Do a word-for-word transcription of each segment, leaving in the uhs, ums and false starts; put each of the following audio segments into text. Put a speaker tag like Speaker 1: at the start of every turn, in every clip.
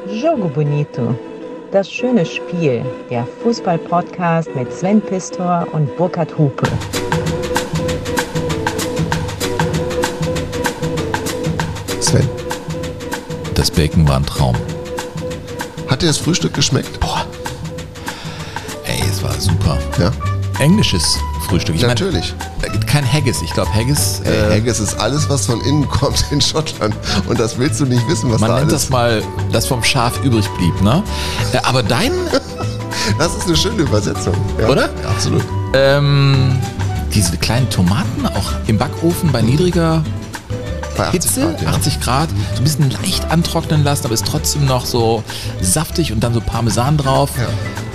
Speaker 1: Jogo Bonito, das schöne Spiel, der Fußball-Podcast mit Sven Pistor und Burkhard Hupe.
Speaker 2: Sven,
Speaker 3: das Bacon war ein Traum.
Speaker 2: hat dir das Frühstück geschmeckt?
Speaker 3: Boah, ey, es war super.
Speaker 2: Ja,
Speaker 3: Englisches Frühstück. Ich
Speaker 2: natürlich.
Speaker 3: Mein, kein Haggis. Ich glaube, Haggis...
Speaker 2: Ey,
Speaker 3: äh,
Speaker 2: Haggis ist alles, was von innen kommt in Schottland. Und das willst du nicht wissen, was
Speaker 3: man
Speaker 2: da
Speaker 3: nennt
Speaker 2: alles...
Speaker 3: das mal, das vom Schaf übrig blieb, ne? Äh, aber dein...
Speaker 2: Das ist eine schöne Übersetzung. Ja.
Speaker 3: Oder?
Speaker 2: Ja, absolut.
Speaker 3: Ähm, diese kleinen Tomaten auch im Backofen bei niedriger
Speaker 2: Bei achtzig
Speaker 3: Hitze,
Speaker 2: Grad, ja.
Speaker 3: achtzig Grad, so ein bisschen leicht antrocknen lassen, aber ist trotzdem noch so saftig und dann so Parmesan drauf.
Speaker 2: Ja.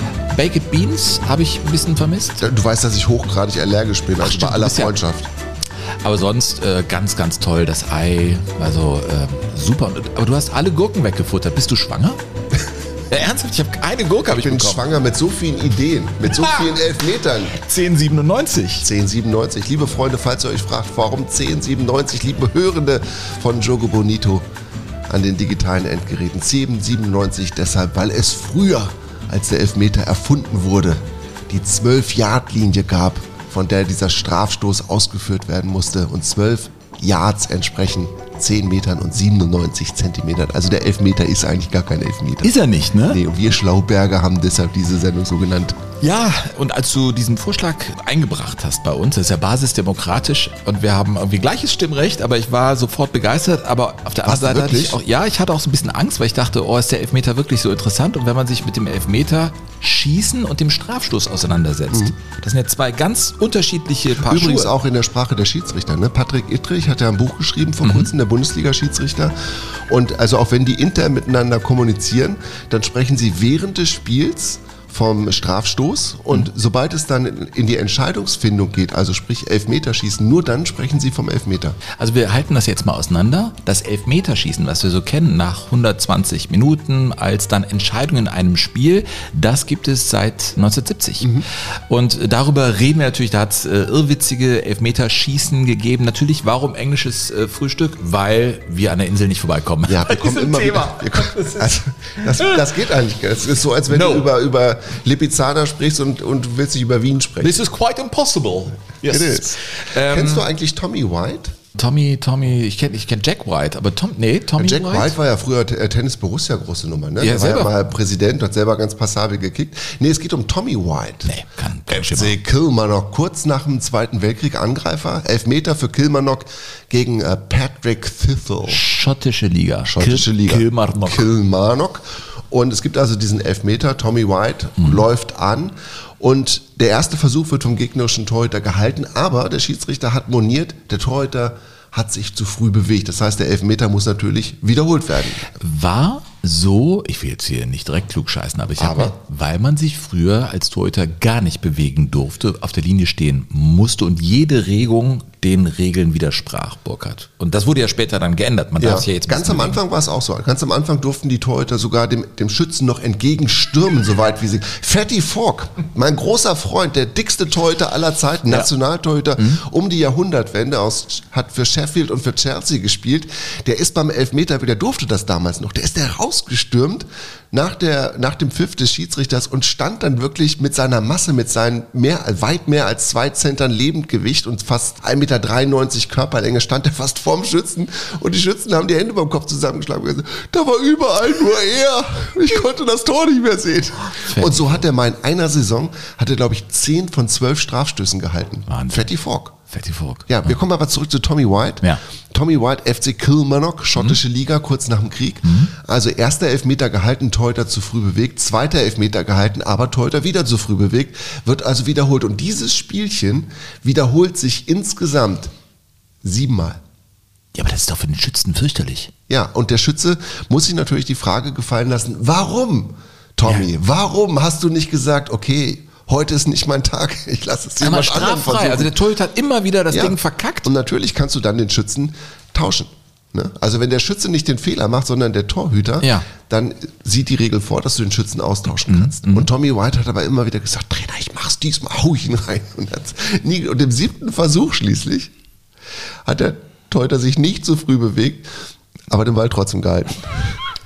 Speaker 3: Baked Beans habe ich ein bisschen vermisst.
Speaker 2: Du weißt, dass ich hochgradig allergisch bin, also
Speaker 3: stimmt,
Speaker 2: bei
Speaker 3: du
Speaker 2: aller
Speaker 3: bist ja-
Speaker 2: Freundschaft.
Speaker 3: Aber sonst äh, ganz, ganz toll. Das Ei, also äh, super. Und- Aber du hast alle Gurken weggefuttert. Bist du schwanger? Ja, ernsthaft? Ich habe eine Gurke hab
Speaker 2: Ich
Speaker 3: ich
Speaker 2: bin
Speaker 3: bekommen.
Speaker 2: schwanger mit so vielen Ideen, mit so vielen Elfmetern.
Speaker 3: zehn siebenundneunzig.
Speaker 2: zehn siebenundneunzig. Liebe Freunde, falls ihr euch fragt, warum zehn siebenundneunzig, liebe Hörende von Jogo Bonito an den digitalen Endgeräten. zehn siebenundneunzig deshalb, weil es früher, als der Elfmeter erfunden wurde, die zwölf-Yard-Linie gab, von der dieser Strafstoß ausgeführt werden musste. Und zwölf Yards entsprechen zehn Metern und siebenundneunzig Zentimetern. Also der Elfmeter ist eigentlich gar kein Elfmeter.
Speaker 3: Ist er nicht, ne?
Speaker 2: Nee, und wir Schlauberger haben deshalb diese Sendung so genannt.
Speaker 3: Ja, und als du diesen Vorschlag eingebracht hast bei uns, das ist ja basisdemokratisch und wir haben irgendwie gleiches Stimmrecht, aber ich war sofort begeistert, aber auf der
Speaker 2: Warst du
Speaker 3: anderen Seite hatte ich
Speaker 2: wirklich?
Speaker 3: auch, ja, ich hatte auch so ein bisschen Angst, weil ich dachte, oh, ist der Elfmeter wirklich so interessant und wenn man sich mit dem Elfmeter schießen und dem Strafstoß auseinandersetzt, das sind ja zwei ganz unterschiedliche Paar
Speaker 2: Übrigens
Speaker 3: Schuhe.
Speaker 2: auch in der Sprache der Schiedsrichter. Ne? Patrick Ittrich hat ja ein Buch geschrieben vor kurzem, der Bundesliga-Schiedsrichter. Und also auch wenn die intern miteinander kommunizieren, dann sprechen sie während des Spiels vom Strafstoß und sobald es dann in die Entscheidungsfindung geht, also sprich Elfmeterschießen, nur dann sprechen sie vom Elfmeter.
Speaker 3: Also wir halten das jetzt mal auseinander. Das Elfmeterschießen, was wir so kennen, nach hundertzwanzig Minuten als dann Entscheidung in einem Spiel, das gibt es seit neunzehnhundertsiebzig. Und darüber reden wir natürlich, da hat es äh, irrwitzige Elfmeterschießen gegeben. Natürlich, warum englisches äh, Frühstück? Weil wir an der Insel nicht vorbeikommen.
Speaker 2: Ja, wir kommen
Speaker 3: Diesem
Speaker 2: immer
Speaker 3: Thema.
Speaker 2: wieder. Wir kommen, also, das, das geht eigentlich. Es ist so, als wenn
Speaker 3: No.
Speaker 2: du über, über Lipizzaner sprichst und, und du willst nicht über Wien sprechen.
Speaker 3: This is quite impossible. Yes.
Speaker 2: It is.
Speaker 3: Ähm,
Speaker 2: Kennst du eigentlich Tommy White?
Speaker 3: Tommy, Tommy, ich kenne ich kenn Jack White, aber Tom, nee, Tommy
Speaker 2: Jack
Speaker 3: White?
Speaker 2: White war ja früher T- Tennis Borussia große Nummer, ne?
Speaker 3: Ja,
Speaker 2: Der war ja
Speaker 3: selber.
Speaker 2: mal Präsident, hat selber ganz passabel gekickt. Nee, es geht um Tommy White.
Speaker 3: Nee, kann, kein
Speaker 2: F
Speaker 3: Schimmer.
Speaker 2: C Kilmarnock, kurz nach dem Zweiten Weltkrieg Angreifer. Elfmeter für Kilmarnock gegen äh, Patrick Thistle.
Speaker 3: Schottische Liga.
Speaker 2: Schottische
Speaker 3: Kil-
Speaker 2: Liga.
Speaker 3: Kilmarnock.
Speaker 2: Kilmarnock. Und es gibt also diesen Elfmeter, Tommy White
Speaker 3: Mhm.
Speaker 2: läuft an und der erste Versuch wird vom gegnerischen Torhüter gehalten, aber der Schiedsrichter hat moniert, der Torhüter hat sich zu früh bewegt. Das heißt, der Elfmeter muss natürlich wiederholt werden.
Speaker 3: War so, ich will jetzt hier nicht direkt klugscheißen, aber ich habe,
Speaker 2: Aber?
Speaker 3: weil man sich früher als Torhüter gar nicht bewegen durfte, auf der Linie stehen musste und jede Regung den Regeln widersprach, Burkhard. Und das wurde ja später dann geändert. Man
Speaker 2: Ja,
Speaker 3: darf sich ja jetzt ein
Speaker 2: ganz
Speaker 3: bisschen
Speaker 2: am
Speaker 3: bewegen.
Speaker 2: Anfang war es auch so. Ganz am Anfang durften die Torhüter sogar dem, dem Schützen noch entgegenstürmen, soweit wie sie. Fatty Falk, mein großer Freund, der dickste Torhüter aller Zeiten,
Speaker 3: Ja.
Speaker 2: Nationaltorhüter um die Jahrhundertwende, aus, hat für Sheffield und für Chelsea gespielt. Der ist beim Elfmeter, der durfte das damals noch, der ist der rausgestürmt nach, der, nach dem Pfiff des Schiedsrichters und stand dann wirklich mit seiner Masse, mit seinen mehr, weit mehr als zwei Zentern Lebendgewicht und fast ein Meter dreiundneunzig Körperlänge, stand er fast vorm Schützen und die Schützen haben die Hände beim Kopf zusammengeschlagen und gesagt, da war überall nur er. Ich konnte das Tor nicht mehr sehen. Und so hat er mal in einer Saison, hat er glaube ich zehn von zwölf Strafstößen gehalten.
Speaker 3: Wahnsinn.
Speaker 2: Fatty Falk.
Speaker 3: Fatty Falk.
Speaker 2: Ja, wir kommen aber zurück zu Tommy White.
Speaker 3: Ja.
Speaker 2: Tommy White, F C Kilmarnock, schottische Liga, kurz nach dem Krieg. Also erster Elfmeter gehalten, Torhüter zu früh bewegt. Zweiter Elfmeter gehalten, aber Torhüter wieder zu früh bewegt. Wird also wiederholt. Und dieses Spielchen wiederholt sich insgesamt siebenmal.
Speaker 3: Ja, aber das ist doch für den Schützen fürchterlich.
Speaker 2: Ja, und der Schütze muss sich natürlich die Frage gefallen lassen, warum, Tommy,
Speaker 3: Ja.
Speaker 2: warum hast du nicht gesagt, okay, heute ist nicht mein Tag, ich lasse es
Speaker 3: Aber
Speaker 2: jemand anderem
Speaker 3: straffrei.
Speaker 2: versuchen.
Speaker 3: Also der Torhüter hat immer wieder das
Speaker 2: Ja.
Speaker 3: Ding verkackt.
Speaker 2: Und natürlich kannst du dann den Schützen tauschen. Ne? Also wenn der Schütze nicht den Fehler macht, sondern der Torhüter,
Speaker 3: Ja.
Speaker 2: dann sieht die Regel vor, dass du den Schützen austauschen kannst. Und Tommy White hat aber immer wieder gesagt, Trainer, ich mach's diesmal, hau ich ihn rein. Und, hat's nie, und im siebten Versuch schließlich hat der Torhüter sich nicht so früh bewegt, aber den Ball trotzdem gehalten.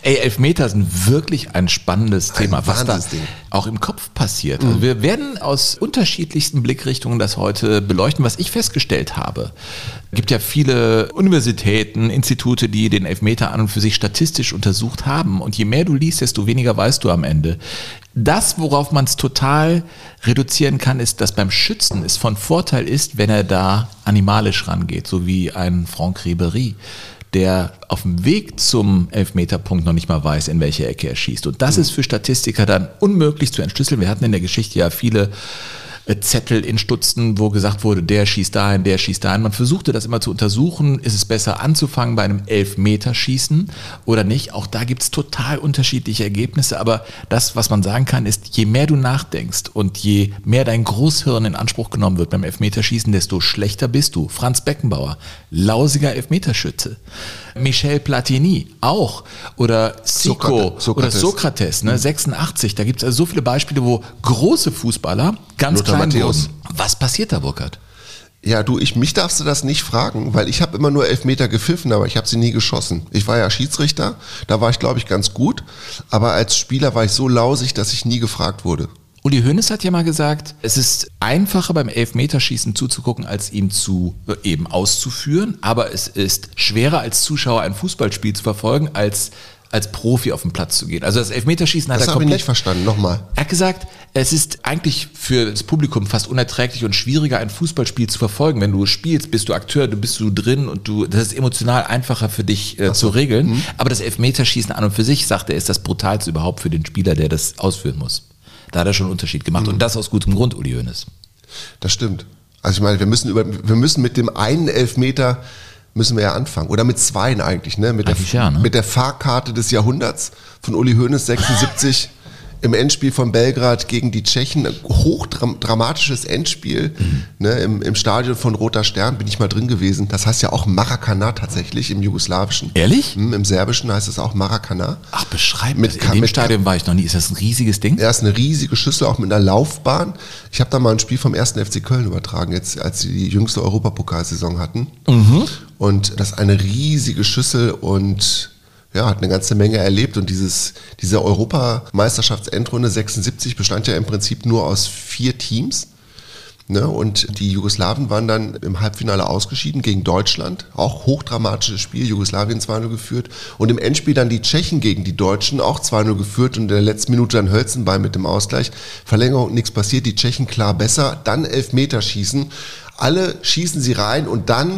Speaker 3: Ey, Elfmeter sind wirklich ein spannendes
Speaker 2: Ein
Speaker 3: Thema, was da
Speaker 2: Wahnsinnsding.
Speaker 3: auch im Kopf passiert. Also wir werden aus unterschiedlichsten Blickrichtungen das heute beleuchten, was ich festgestellt habe. Es gibt ja viele Universitäten, Institute, die den Elfmeter an und für sich statistisch untersucht haben. Und je mehr du liest, desto weniger weißt du am Ende. Das, worauf man es total reduzieren kann, ist, dass beim Schützen es von Vorteil ist, wenn er da animalisch rangeht, so wie ein Franck Ribéry, der auf dem Weg zum Elfmeterpunkt noch nicht mal weiß, in welche Ecke er schießt. Und das mhm. ist für Statistiker dann unmöglich zu entschlüsseln. Wir hatten in der Geschichte ja viele Zettel in Stutzen, wo gesagt wurde, der schießt dahin, der schießt dahin. Man versuchte das immer zu untersuchen, ist es besser anzufangen bei einem Elfmeterschießen oder nicht. Auch da gibt es total unterschiedliche Ergebnisse, aber das, was man sagen kann, ist, je mehr du nachdenkst und je mehr dein Großhirn in Anspruch genommen wird beim Elfmeterschießen, desto schlechter bist du. Franz Beckenbauer, lausiger Elfmeterschütze. Michel Platini auch. Oder Zico
Speaker 2: Sokrates.
Speaker 3: oder Sokrates, ne, sechsundachtzig. Da gibt es also so viele Beispiele, wo große Fußballer ganz
Speaker 2: Lothar
Speaker 3: klein
Speaker 2: Matthäus.
Speaker 3: wurden. Was passiert da, Burkhard?
Speaker 2: Ja, du, ich, mich darfst du das nicht fragen, weil ich habe immer nur Elfmeter gepfiffen, aber ich habe sie nie geschossen. Ich war ja Schiedsrichter, da war ich, glaube ich, ganz gut, aber als Spieler war ich so lausig, dass ich nie gefragt wurde.
Speaker 3: Uli Hoeneß hat ja mal gesagt, es ist einfacher beim Elfmeterschießen zuzugucken, als ihn zu eben auszuführen, aber es ist schwerer als Zuschauer ein Fußballspiel zu verfolgen, als als Profi auf den Platz zu gehen. Also das Elfmeterschießen hat
Speaker 2: Das
Speaker 3: er
Speaker 2: habe ich
Speaker 3: komplett
Speaker 2: nicht verstanden, nochmal.
Speaker 3: Er hat gesagt, es ist eigentlich für das Publikum fast unerträglich und schwieriger, ein Fußballspiel zu verfolgen. Wenn du spielst, bist du Akteur, du bist du drin und du, das ist emotional einfacher für dich äh, zu regeln. Mhm. Aber das Elfmeterschießen an und für sich, sagt er, ist das brutalste überhaupt für den Spieler, der das ausführen muss. Da hat er schon einen Unterschied gemacht. Mhm. Und das aus gutem Grund, Uli Hoeneß.
Speaker 2: Das stimmt. Also ich meine, wir müssen über, wir müssen mit dem einen Elfmeter müssen wir ja anfangen. Oder mit zweien eigentlich, ne? Mit,
Speaker 3: eigentlich
Speaker 2: der,
Speaker 3: ja, ne?
Speaker 2: mit der Fahrkarte des Jahrhunderts von Uli Hoeneß sechsundsiebzig im Endspiel von Belgrad gegen die Tschechen. Ein hochdramatisches Endspiel, mhm. ne? Im, im Stadion von Roter Stern bin ich mal drin gewesen. Das heißt ja auch Maracana tatsächlich im Jugoslawischen.
Speaker 3: Ehrlich?
Speaker 2: Mhm, Im Serbischen heißt es auch Maracana.
Speaker 3: Ach, beschreib
Speaker 2: mit,
Speaker 3: das. In dem
Speaker 2: mit,
Speaker 3: Stadion war ich noch nie. Ist das ein riesiges Ding?
Speaker 2: Er ist eine riesige Schüssel, auch mit einer Laufbahn. Ich habe da mal ein Spiel vom ersten F C Köln übertragen, jetzt als sie die jüngste Europapokalsaison hatten. Mhm. Und das ist eine riesige Schüssel und ja, hat eine ganze Menge erlebt. Und dieses, diese Europameisterschaftsendrunde sechsundsiebzig bestand ja im Prinzip nur aus vier Teams. Ne? Und die Jugoslawen waren dann im Halbfinale ausgeschieden gegen Deutschland. Auch hochdramatisches Spiel, Jugoslawien zwei null geführt. Und im Endspiel dann die Tschechen gegen die Deutschen, auch zwei null geführt. Und in der letzten Minute dann Hölzenbein mit dem Ausgleich. Verlängerung, nichts passiert, die Tschechen klar besser. Dann Elfmeterschießen. Alle schießen sie rein und dann...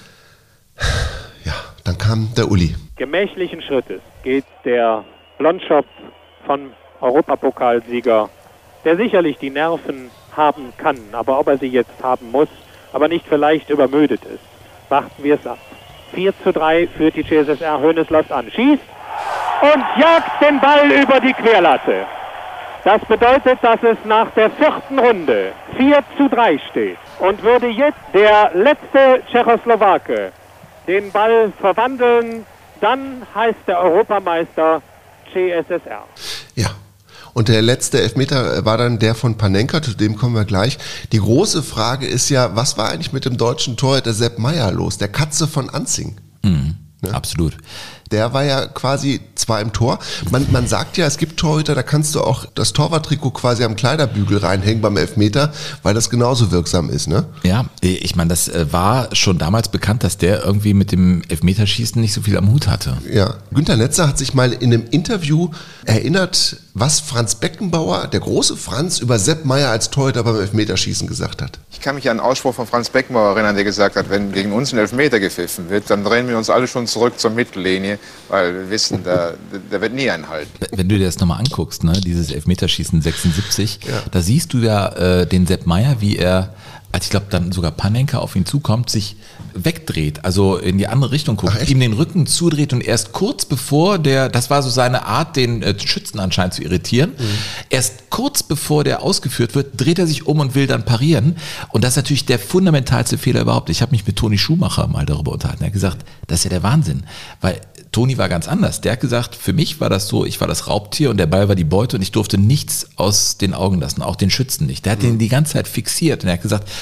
Speaker 2: Ja, dann kam der Uli.
Speaker 4: Gemächlichen Schrittes geht der Blondschopf von Europapokalsieger, der sicherlich die Nerven haben kann, aber ob er sie jetzt haben muss, aber nicht vielleicht übermüdet ist. Warten wir es ab. vier zu drei führt die C S S R. Hoeneß läuft an, schießt und jagt den Ball über die Querlatte. Das bedeutet, dass es nach der vierten Runde vier zu drei steht. Und würde jetzt der letzte Tschechoslowake den Ball verwandeln, dann heißt der Europameister C S S R.
Speaker 2: Ja, und der letzte Elfmeter war dann der von Panenka, zu dem kommen wir gleich. Die große Frage ist ja, was war eigentlich mit dem deutschen Torhüter Sepp Maier los, der Katze von Anzing?
Speaker 3: Mhm,
Speaker 2: ne?
Speaker 3: Absolut.
Speaker 2: Der war ja quasi zwar im Tor. Man, man sagt ja, es gibt Torhüter, da kannst du auch das Torwarttrikot quasi am Kleiderbügel reinhängen beim Elfmeter, weil das genauso wirksam ist, ne?
Speaker 3: Ja, ich meine, das war schon damals bekannt, dass der irgendwie mit dem Elfmeterschießen nicht so viel am Hut hatte.
Speaker 2: Ja, Günter Netzer hat sich mal in einem Interview erinnert, was Franz Beckenbauer, der große Franz, über Sepp Maier als Torhüter beim Elfmeterschießen gesagt hat.
Speaker 5: Ich kann mich an einen Ausspruch von Franz Beckenbauer erinnern, der gesagt hat, wenn gegen uns ein Elfmeter gepfiffen wird, dann drehen wir uns alle schon zurück zur Mittellinie, weil wir wissen, da, da wird nie ein Halt.
Speaker 3: Wenn du dir das nochmal anguckst, ne, dieses Elfmeterschießen sechsundsiebzig,
Speaker 2: ja.
Speaker 3: Da siehst du ja äh, den Sepp Maier, wie er, als ich glaube dann sogar Panenka auf ihn zukommt, sich wegdreht, also in die andere Richtung guckt,
Speaker 2: Ach,
Speaker 3: ihm den Rücken zudreht und erst kurz bevor der, das war so seine Art, den äh, Schützen anscheinend zu irritieren, mhm. erst kurz bevor der ausgeführt wird, dreht er sich um und will dann parieren und das ist natürlich der fundamentalste Fehler überhaupt. Ich habe mich mit Toni Schumacher mal darüber unterhalten, er hat gesagt, das ist ja der Wahnsinn, weil Toni war ganz anders. Der hat gesagt, für mich war das so, ich war das Raubtier und der Ball war die Beute und ich durfte nichts aus den Augen lassen, auch den Schützen nicht. Der hat mhm. den die ganze Zeit fixiert und er hat gesagt,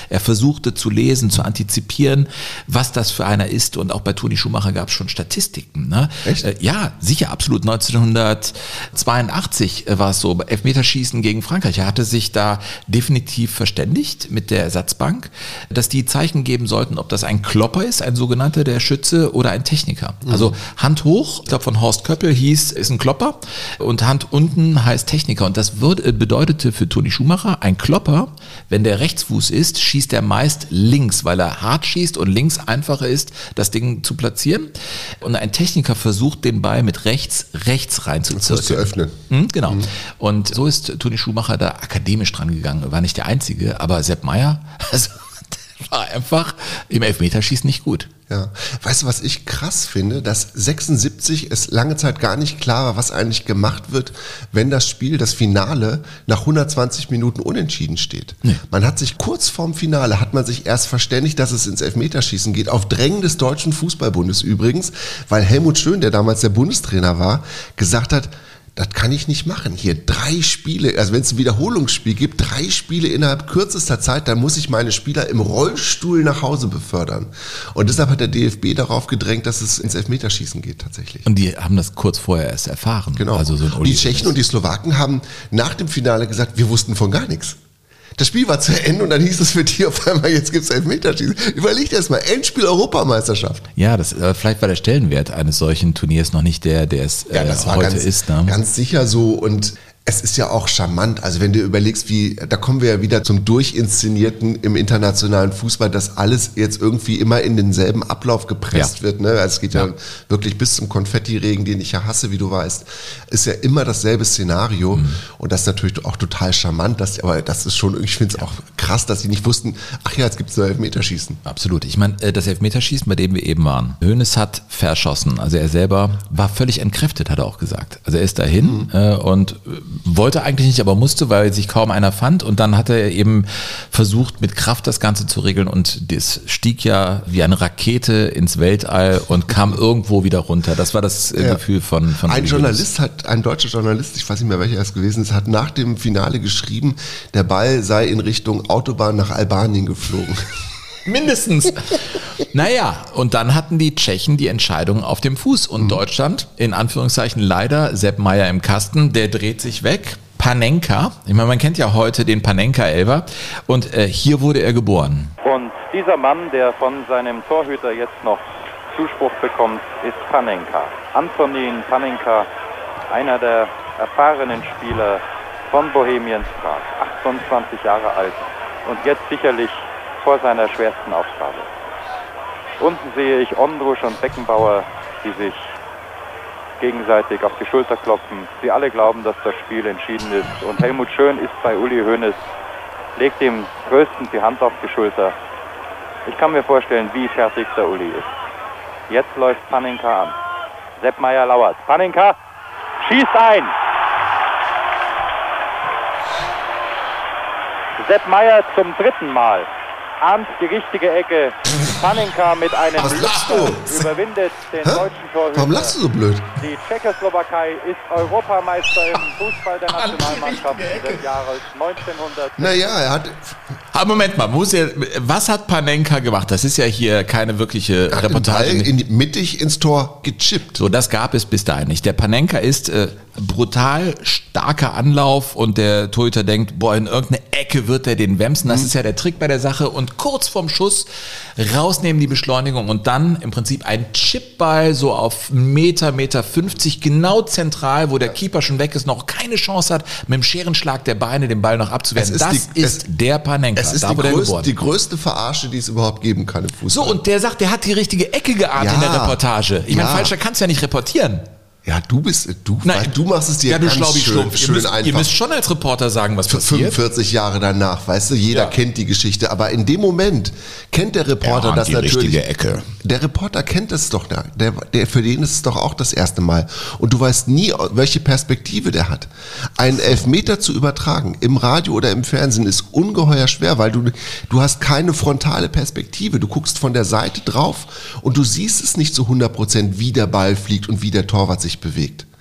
Speaker 3: Er versuchte zu lesen, zu antizipieren, was das für einer ist. Und auch bei Toni Schumacher gab es schon Statistiken. Ne?
Speaker 2: Echt?
Speaker 3: Äh, ja, sicher, absolut. neunzehnhundertzweiundachtzig war es so, Elfmeterschießen gegen Frankreich. Er hatte sich da definitiv verständigt mit der Ersatzbank, dass die Zeichen geben sollten, ob das ein Klopper ist, ein sogenannter, der Schütze, oder ein Techniker. Mhm. Also Hand hoch, ich glaube von Horst Köppel hieß, ist ein Klopper, und Hand unten heißt Techniker. Und das wird, bedeutete für Toni Schumacher, ein Klopper, wenn der Rechtsfuß ist, schießt er meist links, weil er hart schießt und links einfacher ist, das Ding zu platzieren. Und ein Techniker versucht, den Ball mit rechts, rechts reinzuzirkeln.
Speaker 2: zu öffnen.
Speaker 3: Mhm, genau. Mhm. Und so ist Toni Schumacher da akademisch dran gegangen. War nicht der Einzige, aber Sepp Maier, also, war einfach im Elfmeterschießen nicht gut.
Speaker 2: Ja. Weißt du, was ich krass finde? Dass sechsundsiebzig es lange Zeit gar nicht klar war, was eigentlich gemacht wird, wenn das Spiel, das Finale, nach hundertzwanzig Minuten unentschieden steht. Nee. Man hat sich kurz vorm Finale, hat man sich erst verständigt, dass es ins Elfmeterschießen geht, auf Drängen des Deutschen Fußballbundes übrigens, weil Helmut Schön, der damals der Bundestrainer war, gesagt hat, das kann ich nicht machen. Hier drei Spiele, also wenn es ein Wiederholungsspiel gibt, drei Spiele innerhalb kürzester Zeit, dann muss ich meine Spieler im Rollstuhl nach Hause befördern. Und deshalb hat der D F B darauf gedrängt, dass es ins Elfmeterschießen geht tatsächlich.
Speaker 3: Und die haben das kurz vorher erst erfahren.
Speaker 2: Genau.
Speaker 3: Also so ein
Speaker 2: die Tschechen und die Slowaken haben nach dem Finale gesagt, wir wussten von gar nichts. Das Spiel war zu Ende und dann hieß es für die auf einmal, jetzt gibt es Elfmeterschießen. Überlegt erst mal, Endspiel Europameisterschaft.
Speaker 3: Ja, das, äh, vielleicht war der Stellenwert eines solchen Turniers noch nicht der, der es äh, ja, das war heute
Speaker 2: ganz,
Speaker 3: ist. Ne?
Speaker 2: Ganz sicher so, und es ist ja auch charmant, also wenn du überlegst, wie, da kommen wir ja wieder zum Durchinszenierten im internationalen Fußball, dass alles jetzt irgendwie immer in denselben Ablauf gepresst ja. wird, ne? Also es geht ja. ja wirklich bis zum Konfettiregen, den ich ja hasse, wie du weißt, ist ja immer dasselbe Szenario mhm. und das ist natürlich auch total charmant, dass, aber das ist schon, ich finde es ja. auch krass, dass sie nicht wussten, ach ja, jetzt gibt es nur Elfmeterschießen.
Speaker 3: Absolut, ich meine, das Elfmeterschießen, bei dem wir eben waren, Hoeneß hat verschossen, also er selber war völlig entkräftet, hat er auch gesagt. Also er ist dahin mhm. äh, und wollte eigentlich nicht, aber musste, weil sich kaum einer fand, und dann hat er eben versucht, mit Kraft das Ganze zu regeln, und das stieg ja wie eine Rakete ins Weltall und kam irgendwo wieder runter. Das war das ja. Gefühl von, von
Speaker 2: Ein Journalist hat, ein deutscher Journalist, ich weiß nicht mehr, welcher es gewesen ist, hat nach dem Finale geschrieben, der Ball sei in Richtung Autobahn nach Albanien geflogen.
Speaker 3: Mindestens. Naja, und dann hatten die Tschechen die Entscheidung auf dem Fuß, und mhm. Deutschland, in Anführungszeichen leider, Sepp Maier im Kasten, der dreht sich weg. Panenka, ich meine, man kennt ja heute den Panenka-Elfer, und äh, hier wurde er geboren.
Speaker 6: Und dieser Mann, der von seinem Torhüter jetzt noch Zuspruch bekommt, ist Panenka. Antonín Panenka, einer der erfahrenen Spieler von Bohemians Prag, achtundzwanzig Jahre alt und jetzt sicherlich vor seiner schwersten Aufgabe. Unten sehe ich Ondrusch und Beckenbauer, die sich gegenseitig auf die Schulter klopfen. Sie alle glauben, dass das Spiel entschieden ist. Und Helmut Schön ist bei Uli Hoeneß, legt dem Größten die Hand auf die Schulter. Ich kann mir vorstellen, wie fertig der Uli ist. Jetzt läuft Panenka an. Sepp Maier lauert. Panenka schießt ein. Sepp Maier zum dritten Mal. Ahnt die richtige Ecke. Panenka mit einem Lachen überwindet den Hä? deutschen Torhüter.
Speaker 2: Warum lachst du so blöd?
Speaker 6: Die Tschechoslowakei ist Europameister im Fußball der Nationalmannschaft des Jahres neunzehnhundert.
Speaker 2: Naja, er hat...
Speaker 3: Aber Moment mal, muss ja, was hat Panenka gemacht? Das ist ja hier keine wirkliche
Speaker 2: er hat
Speaker 3: Reportage.
Speaker 2: Den Ball in die, mittig ins Tor gechippt.
Speaker 3: So, das gab es bis dahin nicht. Der Panenka ist äh, brutal starker Anlauf, und der Torhüter denkt, boah, in irgendeine Ecke wird er den wemsen. Das mhm. ist ja der Trick bei der Sache. Und kurz vorm Schuss rausnehmen die Beschleunigung und dann im Prinzip ein Chipball so auf Meter, Meter fünfzig, genau zentral, wo der Keeper schon weg ist, noch keine Chance hat, mit dem Scherenschlag der Beine den Ball noch abzuwehren.
Speaker 2: Ist
Speaker 3: das
Speaker 2: die,
Speaker 3: ist
Speaker 2: es,
Speaker 3: der Panenka.
Speaker 2: Es ist
Speaker 3: da
Speaker 2: die, größte, die größte Verarsche, die es überhaupt geben kann im Fußball.
Speaker 3: So, und der sagt, der hat die richtige Ecke geahnt
Speaker 2: ja.
Speaker 3: in der Reportage. Ich
Speaker 2: ja.
Speaker 3: meine, falscher kannst du ja nicht reportieren.
Speaker 2: Ja, du bist, du,
Speaker 3: Nein,
Speaker 2: du machst es dir
Speaker 3: ja, du
Speaker 2: ganz schön, schön
Speaker 3: ihr müsst,
Speaker 2: einfach.
Speaker 3: Ihr müsst schon als Reporter sagen, was passiert.
Speaker 2: fünfundvierzig Jahre danach, weißt du, jeder ja. kennt die Geschichte, aber in dem Moment kennt der Reporter
Speaker 3: ja,
Speaker 2: das
Speaker 3: die
Speaker 2: natürlich.
Speaker 3: Richtige Ecke.
Speaker 2: Der Reporter kennt es doch, der, der, für den ist es doch auch das erste Mal. Und du weißt nie, welche Perspektive der hat. Einen Elfmeter zu übertragen, im Radio oder im Fernsehen, ist ungeheuer schwer, weil du, du hast keine frontale Perspektive. Du guckst von der Seite drauf und du siehst es nicht zu hundert Prozent, wie der Ball fliegt und wie der Torwart sich bewegt.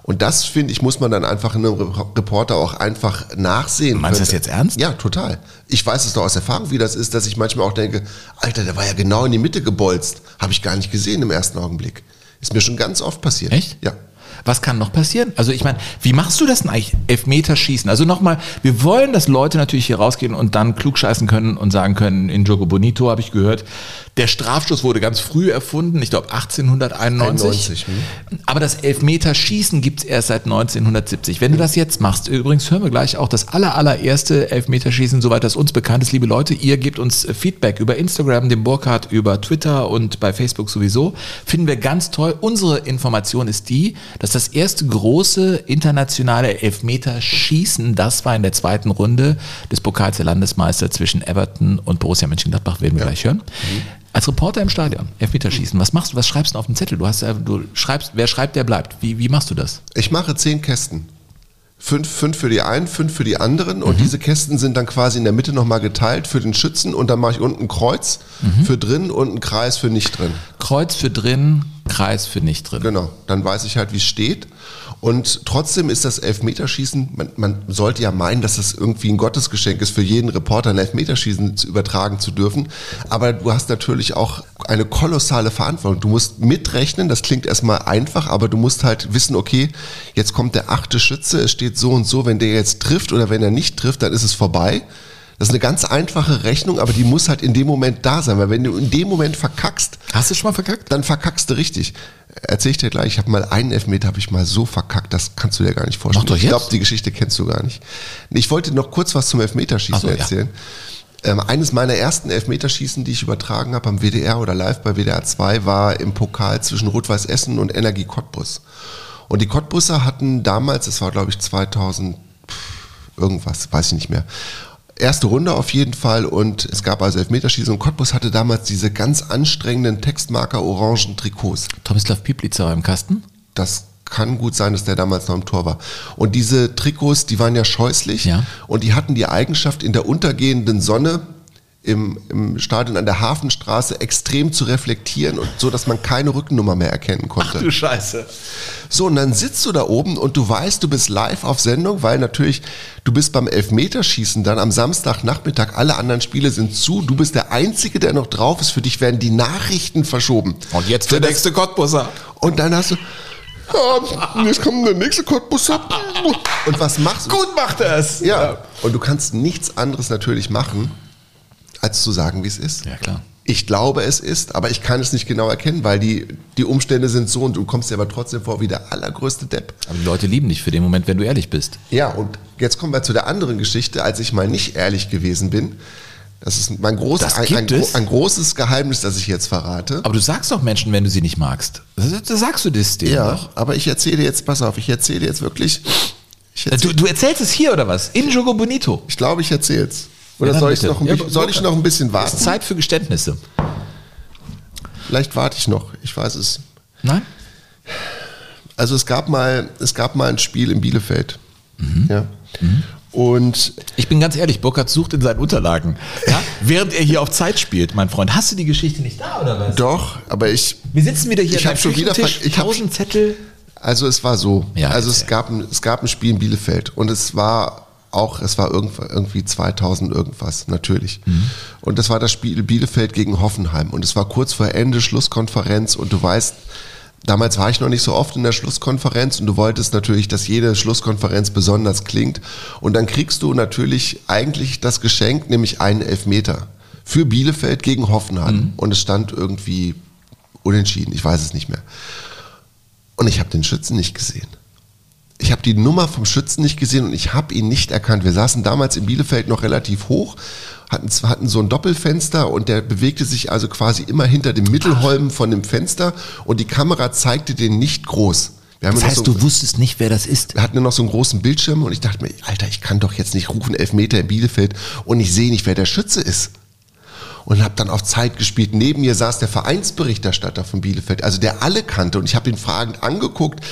Speaker 2: Und das, finde ich, muss man dann einfach in einem Reporter auch einfach nachsehen.
Speaker 3: Meinst du das jetzt ernst?
Speaker 2: Ja, total. Ich weiß es doch aus Erfahrung, wie das ist, dass ich manchmal auch denke, Alter, der war ja genau in die Mitte gebolzt. Habe ich gar nicht gesehen im ersten Augenblick. Ist mir schon ganz oft passiert.
Speaker 3: Echt?
Speaker 2: Ja.
Speaker 3: Was kann noch passieren? Also ich meine, wie machst du das denn eigentlich? Elfmeterschießen. Also nochmal, wir wollen, dass Leute natürlich hier rausgehen und dann klugscheißen können und sagen können, in Jogo Bonito habe ich gehört, der Strafstoß wurde ganz früh erfunden, ich glaube achtzehnhunderteinundneunzig.
Speaker 2: einundneunzig,
Speaker 3: Aber das Elfmeterschießen gibt es erst seit neunzehnhundertsiebzig. Wenn du das jetzt machst, übrigens hören wir gleich auch das aller, allererste Elfmeterschießen, soweit das uns bekannt ist, liebe Leute, ihr gebt uns Feedback über Instagram, den Burkhardt, über Twitter und bei Facebook sowieso. Finden wir ganz toll. Unsere Information ist die, dass das erste große internationale Elfmeterschießen, das war in der zweiten Runde des Pokals der Landesmeister zwischen Everton und Borussia Mönchengladbach, werden wir ja gleich hören. Mhm. Als Reporter im Stadion, Elfmeterschießen, was machst du, was schreibst du auf dem Zettel? Du hast, du schreibst, wer schreibt, der bleibt. Wie, wie machst du das?
Speaker 2: Ich mache zehn Kästen. Fünf, fünf für die einen, fünf für die anderen und mhm. diese Kästen sind dann quasi in der Mitte nochmal geteilt für den Schützen und dann mache ich unten ein Kreuz mhm. für drin und einen Kreis für nicht drin.
Speaker 3: Kreuz für drin, Kreis für nicht drin.
Speaker 2: Genau, dann weiß ich halt, wie es steht. Und trotzdem ist das Elfmeterschießen, man, man sollte ja meinen, dass das irgendwie ein Gottesgeschenk ist, für jeden Reporter ein Elfmeterschießen zu übertragen zu dürfen. Aber du hast natürlich auch eine kolossale Verantwortung. Du musst mitrechnen, das klingt erstmal einfach, aber du musst halt wissen, okay, jetzt kommt der achte Schütze, es steht so und so, wenn der jetzt trifft oder wenn er nicht trifft, dann ist es vorbei. Das ist eine ganz einfache Rechnung, aber die muss halt in dem Moment da sein, weil wenn du in dem Moment verkackst...
Speaker 3: Hast du schon mal verkackt?
Speaker 2: Dann verkackst du richtig. Erzähl ich dir gleich, ich habe mal einen Elfmeter, habe ich mal so verkackt, das kannst du dir gar nicht vorstellen.
Speaker 3: Mach doch jetzt.
Speaker 2: Ich glaube, die Geschichte kennst du gar nicht. Ich wollte noch kurz was zum Elfmeterschießen so, erzählen. Ja. Ähm, eines meiner ersten Elfmeterschießen, die ich übertragen habe am W D R oder live bei W D R zwei, war im Pokal zwischen Rot-Weiß Essen und Energie Cottbus. Und die Cottbusser hatten damals, das war glaube ich zweitausend irgendwas, weiß ich nicht mehr, erste Runde auf jeden Fall und es gab also Elfmeterschießen und Cottbus hatte damals diese ganz anstrengenden Textmarker orangen Trikots.
Speaker 3: Tomislav Piplica war im Kasten?
Speaker 2: Das kann gut sein, dass der damals noch im Tor war. Und diese Trikots, die waren ja scheußlich ja. und die hatten die Eigenschaft, in der untergehenden Sonne im, im Stadion an der Hafenstraße extrem zu reflektieren und so, dass man keine Rückennummer mehr erkennen konnte.
Speaker 3: Ach du Scheiße.
Speaker 2: So, und dann sitzt du da oben und du weißt, du bist live auf Sendung, weil natürlich, du bist beim Elfmeterschießen dann am Samstagnachmittag, alle anderen Spiele sind zu, du bist der Einzige, der noch drauf ist, für dich werden die Nachrichten verschoben.
Speaker 3: Und jetzt der nächste Cottbusser.
Speaker 2: Und dann hast du, ja, jetzt kommt der nächste Cottbusser. Und was machst du?
Speaker 3: Gut macht er es.
Speaker 2: Ja, und du kannst nichts anderes natürlich machen, als zu sagen, wie es ist.
Speaker 3: Ja, klar.
Speaker 2: Ich glaube, es ist, aber ich kann es nicht genau erkennen, weil die, die Umstände sind so und du kommst dir aber trotzdem vor wie der allergrößte Depp.
Speaker 3: Aber die Leute lieben dich für den Moment, wenn du ehrlich bist.
Speaker 2: Ja, und jetzt kommen wir zu der anderen Geschichte, als ich mal nicht ehrlich gewesen bin. Das ist mein großes,
Speaker 3: das
Speaker 2: ein,
Speaker 3: gibt
Speaker 2: ein,
Speaker 3: es?
Speaker 2: ein großes Geheimnis, das ich jetzt verrate.
Speaker 3: Aber du sagst doch Menschen, wenn du sie nicht magst. Das, das sagst du das denen
Speaker 2: Ja,
Speaker 3: doch.
Speaker 2: aber ich erzähle jetzt, pass auf, ich erzähle jetzt wirklich. Ich
Speaker 3: erzähl, du, du erzählst es hier oder was? In Jogo Bonito?
Speaker 2: Ich glaube, ich erzähle es. Oder ja, soll, ich noch, ein ja, bisschen, soll ich noch ein bisschen warten? Es
Speaker 3: ist Zeit für Geständnisse.
Speaker 2: Vielleicht warte ich noch, ich weiß es.
Speaker 3: Nein?
Speaker 2: Also es gab mal, es gab mal ein Spiel in Bielefeld. Mhm. Ja.
Speaker 3: Mhm.
Speaker 2: Und
Speaker 3: ich bin ganz ehrlich, Burkhardt sucht in seinen Unterlagen, ja? Während er hier auf Zeit spielt, mein Freund. Hast du die Geschichte nicht da oder was?
Speaker 2: Doch, aber ich...
Speaker 3: Wir sitzen wieder hier
Speaker 2: ich habe schon wieder
Speaker 3: ich tausend Zettel.
Speaker 2: Also es war so,
Speaker 3: ja,
Speaker 2: also es gab, ein, es gab ein Spiel in Bielefeld und es war auch, es war irgendwie zweitausend irgendwas, natürlich. Mhm. Und das war das Spiel Bielefeld gegen Hoffenheim und es war kurz vor Ende, Schlusskonferenz und du weißt, damals war ich noch nicht so oft in der Schlusskonferenz und du wolltest natürlich, dass jede Schlusskonferenz besonders klingt und dann kriegst du natürlich eigentlich das Geschenk, nämlich einen Elfmeter für Bielefeld gegen Hoffenheim mhm. und es stand irgendwie unentschieden, ich weiß es nicht mehr. Und ich habe den Schützen nicht gesehen. Ich habe die Nummer vom Schützen nicht gesehen und ich habe ihn nicht erkannt. Wir saßen damals in Bielefeld noch relativ hoch, hatten, hatten so ein Doppelfenster und der bewegte sich also quasi immer hinter dem Mittelholm von dem Fenster und die Kamera zeigte den nicht groß. Wir haben
Speaker 3: das heißt, so, du wusstest nicht, wer das ist?
Speaker 2: Wir hatten nur noch so einen großen Bildschirm und ich dachte mir, Alter, ich kann doch jetzt nicht rufen, Elfmeter in Bielefeld und ich sehe nicht, wer der Schütze ist. Und habe dann auf Zeit gespielt. Neben mir saß der Vereinsberichterstatter von Bielefeld, also der alle kannte und ich habe ihn fragend angeguckt,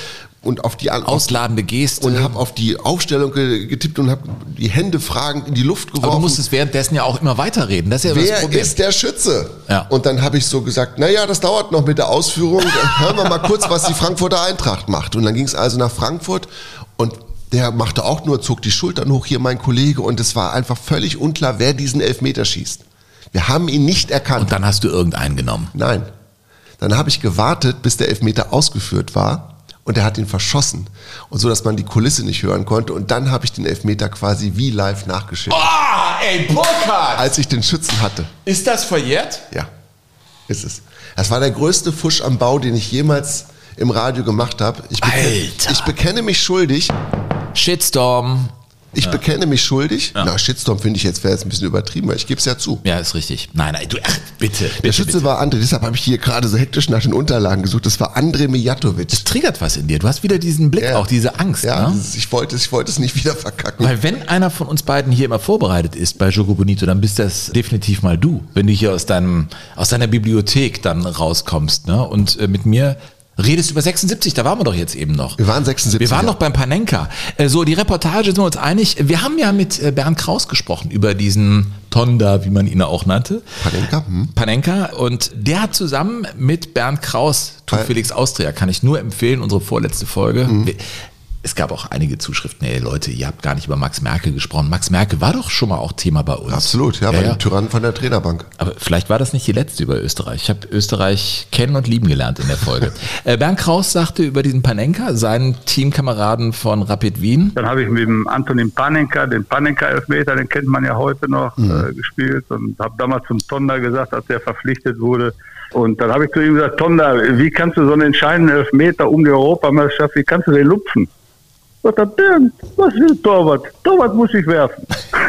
Speaker 2: und auf die
Speaker 3: ausladende Geste
Speaker 2: und habe auf die Aufstellung getippt und habe die Hände fragend in die Luft geworfen.
Speaker 3: Aber du musstest währenddessen ja auch immer weiterreden. Das ist ja
Speaker 2: Wer
Speaker 3: das Problem.
Speaker 2: ist der Schütze?
Speaker 3: Ja.
Speaker 2: Und dann habe ich so gesagt, naja, das dauert noch mit der Ausführung. Dann hören wir mal kurz, was die Frankfurter Eintracht macht. Und dann ging es also nach Frankfurt und der machte auch nur, zog die Schultern hoch, hier mein Kollege. Und es war einfach völlig unklar, wer diesen Elfmeter schießt. Wir haben ihn nicht erkannt.
Speaker 3: Und dann hast du irgendeinen genommen.
Speaker 2: Nein. Dann habe ich gewartet, bis der Elfmeter ausgeführt war. Und er hat ihn verschossen. Und so, dass man die Kulisse nicht hören konnte. Und dann habe ich den Elfmeter quasi wie live nachgeschickt.
Speaker 3: Ah, ey, Burkhard!
Speaker 2: Als ich den Schützen hatte.
Speaker 3: Ist das verjährt?
Speaker 2: Ja, ist es. Das war der größte Fusch am Bau, den ich jemals im Radio gemacht habe. Ich, beke-
Speaker 3: Alter.
Speaker 2: ich bekenne mich schuldig.
Speaker 3: Shitstorm.
Speaker 2: Ich ja. bekenne mich schuldig.
Speaker 3: Ja.
Speaker 2: Na, Shitstorm finde ich jetzt wäre jetzt ein bisschen übertrieben, weil ich gebe es ja zu.
Speaker 3: Ja, ist richtig. Nein, nein, du, ach, bitte, bitte.
Speaker 2: Der Schütze
Speaker 3: bitte.
Speaker 2: war André, deshalb habe ich hier gerade so hektisch nach den Unterlagen gesucht. Das war André Mijatovic.
Speaker 3: Das triggert was in dir. Du hast wieder diesen Blick,
Speaker 2: Ja.
Speaker 3: auch diese Angst.
Speaker 2: Ja,
Speaker 3: Ne?
Speaker 2: das ist, ich wollte, ich wollte es nicht wieder verkacken.
Speaker 3: Weil wenn einer von uns beiden hier immer vorbereitet ist bei Jogo Bonito, dann bist das definitiv mal du, wenn du hier aus deinem aus deiner Bibliothek dann rauskommst, ne? Und äh, mit mir redest über sechsundsiebzig, da waren wir doch jetzt eben noch.
Speaker 2: Wir waren sechsundsiebzig.
Speaker 3: Wir waren
Speaker 2: ja.
Speaker 3: noch beim Panenka. Äh, so, die Reportage sind wir uns einig. Wir haben ja mit äh, Bernd Kraus gesprochen über diesen Tonda, wie man ihn auch nannte.
Speaker 2: Panenka? Hm.
Speaker 3: Panenka. Und der hat zusammen mit Bernd Kraus, Tu Felix Austria, kann ich nur empfehlen, unsere vorletzte Folge.
Speaker 2: Mhm.
Speaker 3: Es gab auch einige Zuschriften, ey Leute, ihr habt gar nicht über Max Merkel gesprochen. Max Merkel war doch schon mal auch Thema bei uns.
Speaker 2: Absolut, ja,
Speaker 3: ja,
Speaker 2: bei
Speaker 3: ja.
Speaker 2: dem Tyrannen von der Trainerbank.
Speaker 3: Aber vielleicht war das nicht die letzte über Österreich. Ich habe Österreich kennen und lieben gelernt in der Folge. äh, Bernd Kraus sagte über diesen Panenka, seinen Teamkameraden von Rapid Wien.
Speaker 7: Dann habe ich mit dem Antonin Panenka, den Panenka-Elfmeter, den kennt man ja heute noch, mhm. äh, gespielt und habe damals zum Tonda gesagt, als er verpflichtet wurde. Und dann habe ich zu ihm gesagt, Tonda, wie kannst du so einen entscheidenden Elfmeter um die Europameisterschaft, wie kannst du den lupfen? Sagt er, Bernd, was will Torwart? Torwart muss ich werfen.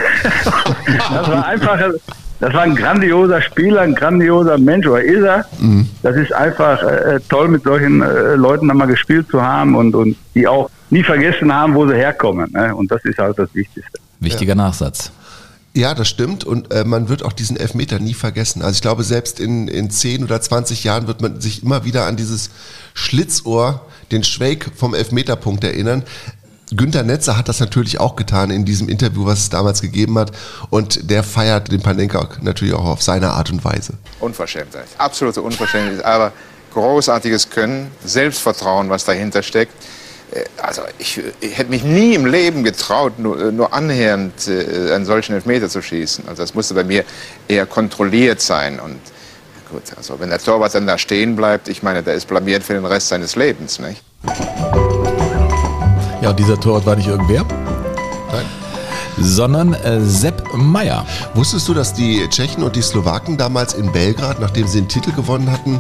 Speaker 7: Das war einfach, das war ein grandioser Spieler, ein grandioser Mensch, oder ist er? Mhm. Das ist einfach äh, toll, mit solchen äh, Leuten einmal gespielt zu haben und, und die auch nie vergessen haben, wo sie herkommen. Ne? Und das ist halt das Wichtigste.
Speaker 3: Wichtiger ja. Nachsatz.
Speaker 2: Ja, das stimmt und äh, man wird auch diesen Elfmeter nie vergessen. Also ich glaube, selbst in, in zehn oder zwanzig Jahren wird man sich immer wieder an dieses Schlitzohr, den Schweig vom Elfmeterpunkt erinnern. Günter Netzer hat das natürlich auch getan in diesem Interview, was es damals gegeben hat. Und der feiert den Panenka natürlich auch auf seine Art und Weise.
Speaker 5: Unverschämtheit, absolute Unverschämtheit, aber großartiges Können, Selbstvertrauen, was dahinter steckt. Also ich, ich hätte mich nie im Leben getraut, nur, nur annähernd äh, einen solchen Elfmeter zu schießen. Also das musste bei mir eher kontrolliert sein. Und gut, also wenn der Torwart dann da stehen bleibt, ich meine, der ist blamiert für den Rest seines Lebens, nicht?
Speaker 3: Ja, und dieser Torwart war nicht irgendwer?
Speaker 2: Nein.
Speaker 3: Sondern äh, Sepp Maier.
Speaker 2: Wusstest du, dass die Tschechen und die Slowaken damals in Belgrad, nachdem sie den Titel gewonnen hatten,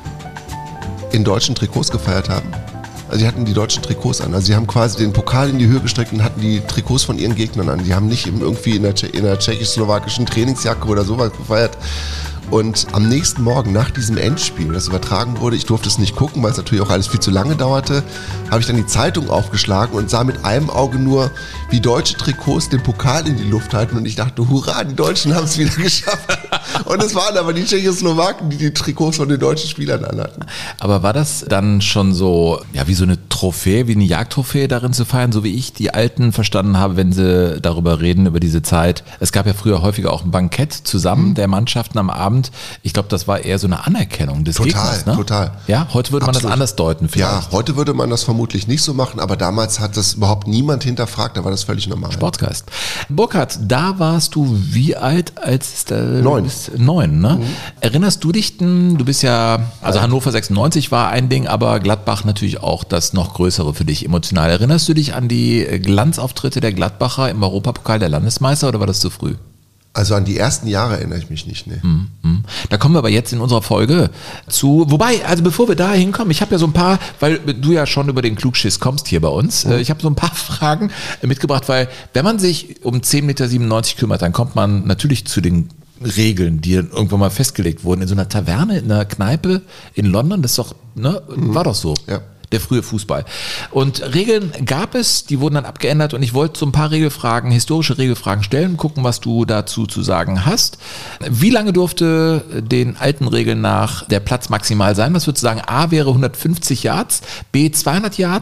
Speaker 2: in deutschen Trikots gefeiert haben? Also sie hatten die deutschen Trikots an. Also sie haben quasi den Pokal in die Höhe gestreckt und hatten die Trikots von ihren Gegnern an. Die haben nicht irgendwie in der, Tsche- in der tschechisch-slowakischen Trainingsjacke oder sowas gefeiert. Und am nächsten Morgen nach diesem Endspiel, das übertragen wurde, ich durfte es nicht gucken, weil es natürlich auch alles viel zu lange dauerte, habe ich dann die Zeitung aufgeschlagen und sah mit einem Auge nur, wie deutsche Trikots den Pokal in die Luft halten. Und ich dachte, hurra, die Deutschen haben es wieder geschafft. Und es waren aber die Tschechoslowaken, die die Trikots von den deutschen Spielern anhatten.
Speaker 3: Aber war das dann schon so, ja, wie so eine Trophäe, wie eine Jagdtrophäe darin zu feiern, so wie ich die Alten verstanden habe, wenn sie darüber reden, über diese Zeit? Es gab ja früher häufiger auch ein Bankett zusammen mhm. der Mannschaften am Abend. Ich glaube, das war eher so eine Anerkennung des
Speaker 2: total,
Speaker 3: Gegners. Ne?
Speaker 2: Total,
Speaker 3: Ja, heute würde man
Speaker 2: Absolut.
Speaker 3: das anders deuten vielleicht.
Speaker 2: Ja, heute würde man das vermutlich nicht so machen, aber damals hat das überhaupt niemand hinterfragt, da war das völlig normal.
Speaker 3: Sportgeist. Burkhard, da warst du wie alt, als da,
Speaker 2: Neun.
Speaker 3: Du bist neun, ne? Mhm. Erinnerst du dich denn, du bist ja, also Hannover sechsundneunzig war ein Ding, aber Gladbach natürlich auch das noch größere für dich emotional. Erinnerst du dich an die Glanzauftritte der Gladbacher im Europapokal der Landesmeister oder war das zu früh?
Speaker 2: Also an die ersten Jahre erinnere ich mich nicht. Ne.
Speaker 3: Mhm. Da kommen wir aber jetzt in unserer Folge zu. Wobei, also bevor wir da hinkommen, ich habe ja so ein paar, weil du ja schon über den Klugschiss kommst hier bei uns, mhm. ich habe so ein paar Fragen mitgebracht, weil wenn man sich um zehn Meter siebenundneunzig kümmert, dann kommt man natürlich zu den Regeln, die dann irgendwann mal festgelegt wurden. In so einer Taverne, in einer Kneipe in London, das ist doch, ne, mhm. war doch so.
Speaker 2: Ja.
Speaker 3: Der frühe Fußball. Und Regeln gab es, die wurden dann abgeändert und ich wollte so ein paar Regelfragen, historische Regelfragen stellen, gucken, was du dazu zu sagen hast. Wie lange durfte den alten Regeln nach der Platz maximal sein? Was würdest du sagen? A wäre hundertfünfzig Yards, B zweihundert Yards,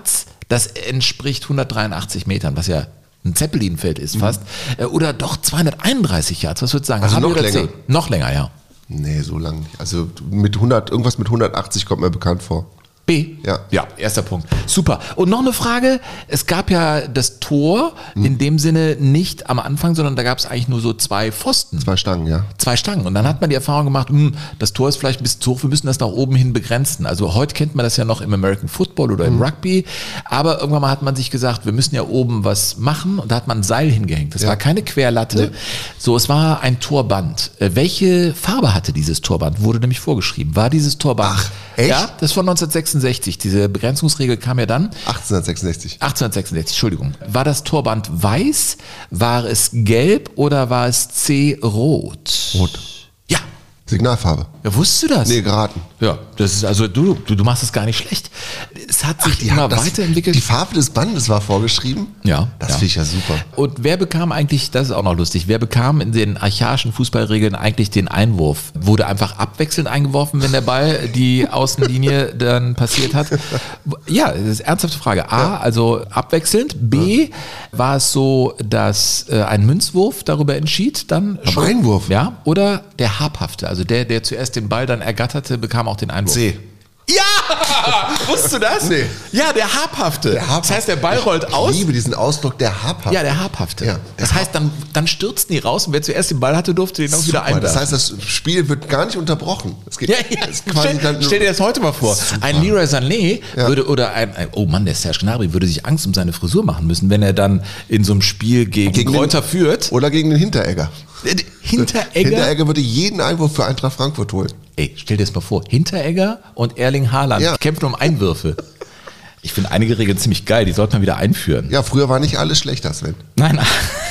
Speaker 3: Das entspricht hundertdreiundachtzig Metern, was ja ein Zeppelinfeld ist fast. Mhm. Oder doch zweihunderteinunddreißig Yards, was würdest du sagen?
Speaker 2: Also
Speaker 3: H B
Speaker 2: noch
Speaker 3: oder
Speaker 2: länger.
Speaker 3: C? Noch länger, ja.
Speaker 2: Nee, so lang nicht. Also mit hundert, irgendwas mit hundertachtzig kommt mir bekannt vor.
Speaker 3: B?
Speaker 2: Ja.
Speaker 3: Ja, erster Punkt. Super. Und noch eine Frage. Es gab ja das Tor
Speaker 2: hm.
Speaker 3: in dem Sinne nicht am Anfang, sondern da gab es eigentlich nur so zwei Pfosten.
Speaker 2: Zwei Stangen, ja.
Speaker 3: Zwei Stangen. Und dann hat man die Erfahrung gemacht, mh, das Tor ist vielleicht ein bisschen zu hoch, wir müssen das nach oben hin begrenzen. Also heute kennt man das ja noch im American Football oder im
Speaker 2: hm.
Speaker 3: Rugby. Aber irgendwann mal hat man sich gesagt, wir müssen ja oben was machen. Und da hat man ein Seil hingehängt. Das
Speaker 2: ja.
Speaker 3: war keine Querlatte. Nee. So, es war ein Torband. Welche Farbe hatte dieses Torband? Wurde nämlich vorgeschrieben. War dieses Torband?
Speaker 2: Ach, echt?
Speaker 3: Ja, das von neunzehnhundertsechsundsechzig. Diese Begrenzungsregel kam ja dann.
Speaker 2: achtzehnhundertsechsundsechzig.
Speaker 3: achtzehnhundertsechsundsechzig, Entschuldigung. War das Torband weiß, war es gelb oder war es C rot?
Speaker 2: Rot.
Speaker 3: Ja.
Speaker 2: Signalfarbe.
Speaker 3: Ja, wusstest du das?
Speaker 2: Nee, geraten.
Speaker 3: Ja, das ist also du, du, du machst es gar nicht schlecht. Es hat sich
Speaker 2: Ach, die
Speaker 3: immer
Speaker 2: haben das,
Speaker 3: weiterentwickelt.
Speaker 2: Die Farbe des Bandes war vorgeschrieben?
Speaker 3: Ja.
Speaker 2: Das
Speaker 3: ja.
Speaker 2: finde ich ja super.
Speaker 3: Und wer bekam eigentlich, das ist auch noch lustig, wer bekam in den archaischen Fußballregeln eigentlich den Einwurf? Wurde einfach abwechselnd eingeworfen, wenn der Ball die Außenlinie dann passiert hat? Ja, das ist eine ernsthafte Frage. A, ja. also abwechselnd. B, ja. war es so, dass äh, ein Münzwurf darüber entschied dann
Speaker 2: schon? Einwurf?
Speaker 3: Ja, oder der Habhafte, also der, der zuerst den Ball dann ergatterte, bekam auch den Einwurf.
Speaker 2: C.
Speaker 3: Ja! Wusstest du das?
Speaker 2: Nee.
Speaker 3: Ja, der Habhafte.
Speaker 2: Der Habhafte.
Speaker 3: Das heißt, der Ball rollt aus.
Speaker 2: Ich liebe diesen Ausdruck, der Habhafte.
Speaker 3: Ja, der Habhafte.
Speaker 2: Ja, der
Speaker 3: das heißt, dann, dann stürzten die raus und wer zuerst den Ball hatte, durfte den auch wieder einwerfen.
Speaker 2: Das heißt, das Spiel wird gar nicht unterbrochen. Es geht,
Speaker 3: ja, ja.
Speaker 2: es quasi
Speaker 3: stell,
Speaker 2: dann
Speaker 3: stell dir das heute mal vor. Super. Ein Leroy Sané ja. würde, oder ein, ein, oh Mann, der Serge Gnabry würde sich Angst um seine Frisur machen müssen, wenn er dann in so einem Spiel gegen, gegen Kräuter den, führt.
Speaker 2: Oder gegen den Hinteregger.
Speaker 3: Hinteregger?
Speaker 2: Hinteregger würde jeden Einwurf für Eintracht Frankfurt holen.
Speaker 3: Ey, stell dir das mal vor. Hinteregger und Erling Haaland ja. kämpfen um Einwürfe. Ich finde einige Regeln ziemlich geil, die sollte man wieder einführen.
Speaker 2: Ja, früher war nicht alles schlechter, Sven.
Speaker 3: Nein.